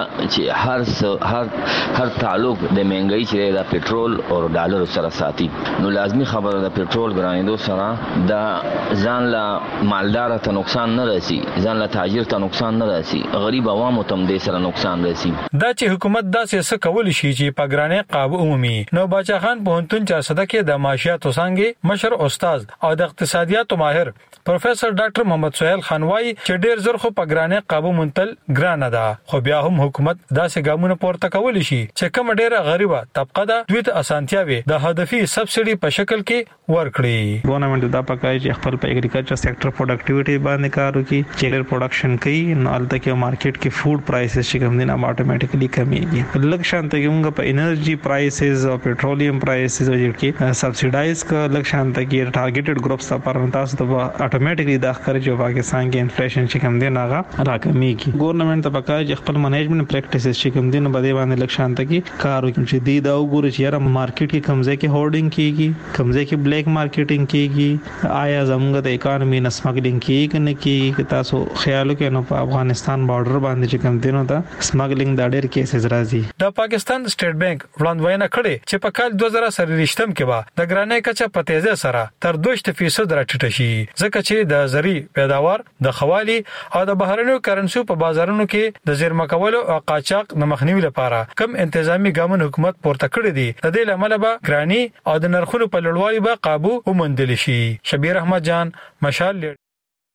چې هر تعلق د مهنګي چې د پېټرول او ډالر سره نو لازمی خبره د پېټرول ګرانېدو سره د ځان له مالدار ته نقصان نه راسي، ځان له تاجر ته نقصان نه راسي، غریب عوامو ته هم دې سره نقصان راسي. دا چې حکومت داسې څه کول شي چې په ګرانۍ قابو عمومي. نو باچا خان پوهنتون 400 کې د معاشیاتو څنګه مشر استاد او د اقتصادیاتو ماهر پروفیسور ډاکټر محمد سہیل خان وایي چې ډیر زر خو په ګرانۍ قابو منتل ګرانه ده، خو بیا هم حکومت داسې ګامونه پورته کول شي چې کوم ډیره غریبه طبقه ده دوی ته اسانتیا وي د هدفي مالی سبسيډي په شکل کې ورکړي. ګورنمنت دا پکای چې خپل په اګریکلچر سېکټر پروډکټیویټي باندې کار وکړي چې پروډکشن کوي نو البته کې مارکیټ کې فود پرایسز چې کوم دي نه اتوماتیکلی کمیږي. لږ شانته کې موږ په انرژي پرایسز او پېټرولیم پرایسز او چې سبسیډایز کا لږ شانته کې ټارګټډ ګروپس لپاره تاسو ته اتوماتیکلی د ښکار چې پاکستان کې انفلیشن چې کوم دی ناغه راکمیږي. ګورنمنت ته پکای چې خپل منیجمنت پریکټیسز چې کوم دي نو بده باندې لږ شانته کې کار وکړي چې دی دا وګوري چې یاره مارکیټ کې کمزې کې هورډینګ کیږي کمزې کې بلیک مارکیټینګ کیږي آیا زموږ د اکانومي نه سمګلینګ کیږي نه کیږي تاسو خیال وکړئ نو په افغانستان بارډر باندې چې کوم دینو دا سمګلینګ دا ډېر کیسز راځي. د پاکستان سټیټ بانک وړاندوینه کړې چې په کال 2023 کې به د ګرانۍ کچه په تیزه سره تر 2% راټیټه شي ځکه چې د زری پیداوار د خوالي او د بهرنیو کرنسي په بازارونو کې د زیرمه کولو او قاچاق د مخنیوي لپاره کم انتظامی ګامونه حکومت پورته کړی دي. د دې لامل به ګرانۍ او د نرخونو په لوړوالي به قابو وموندل شي. شبیر احمد جان مشال.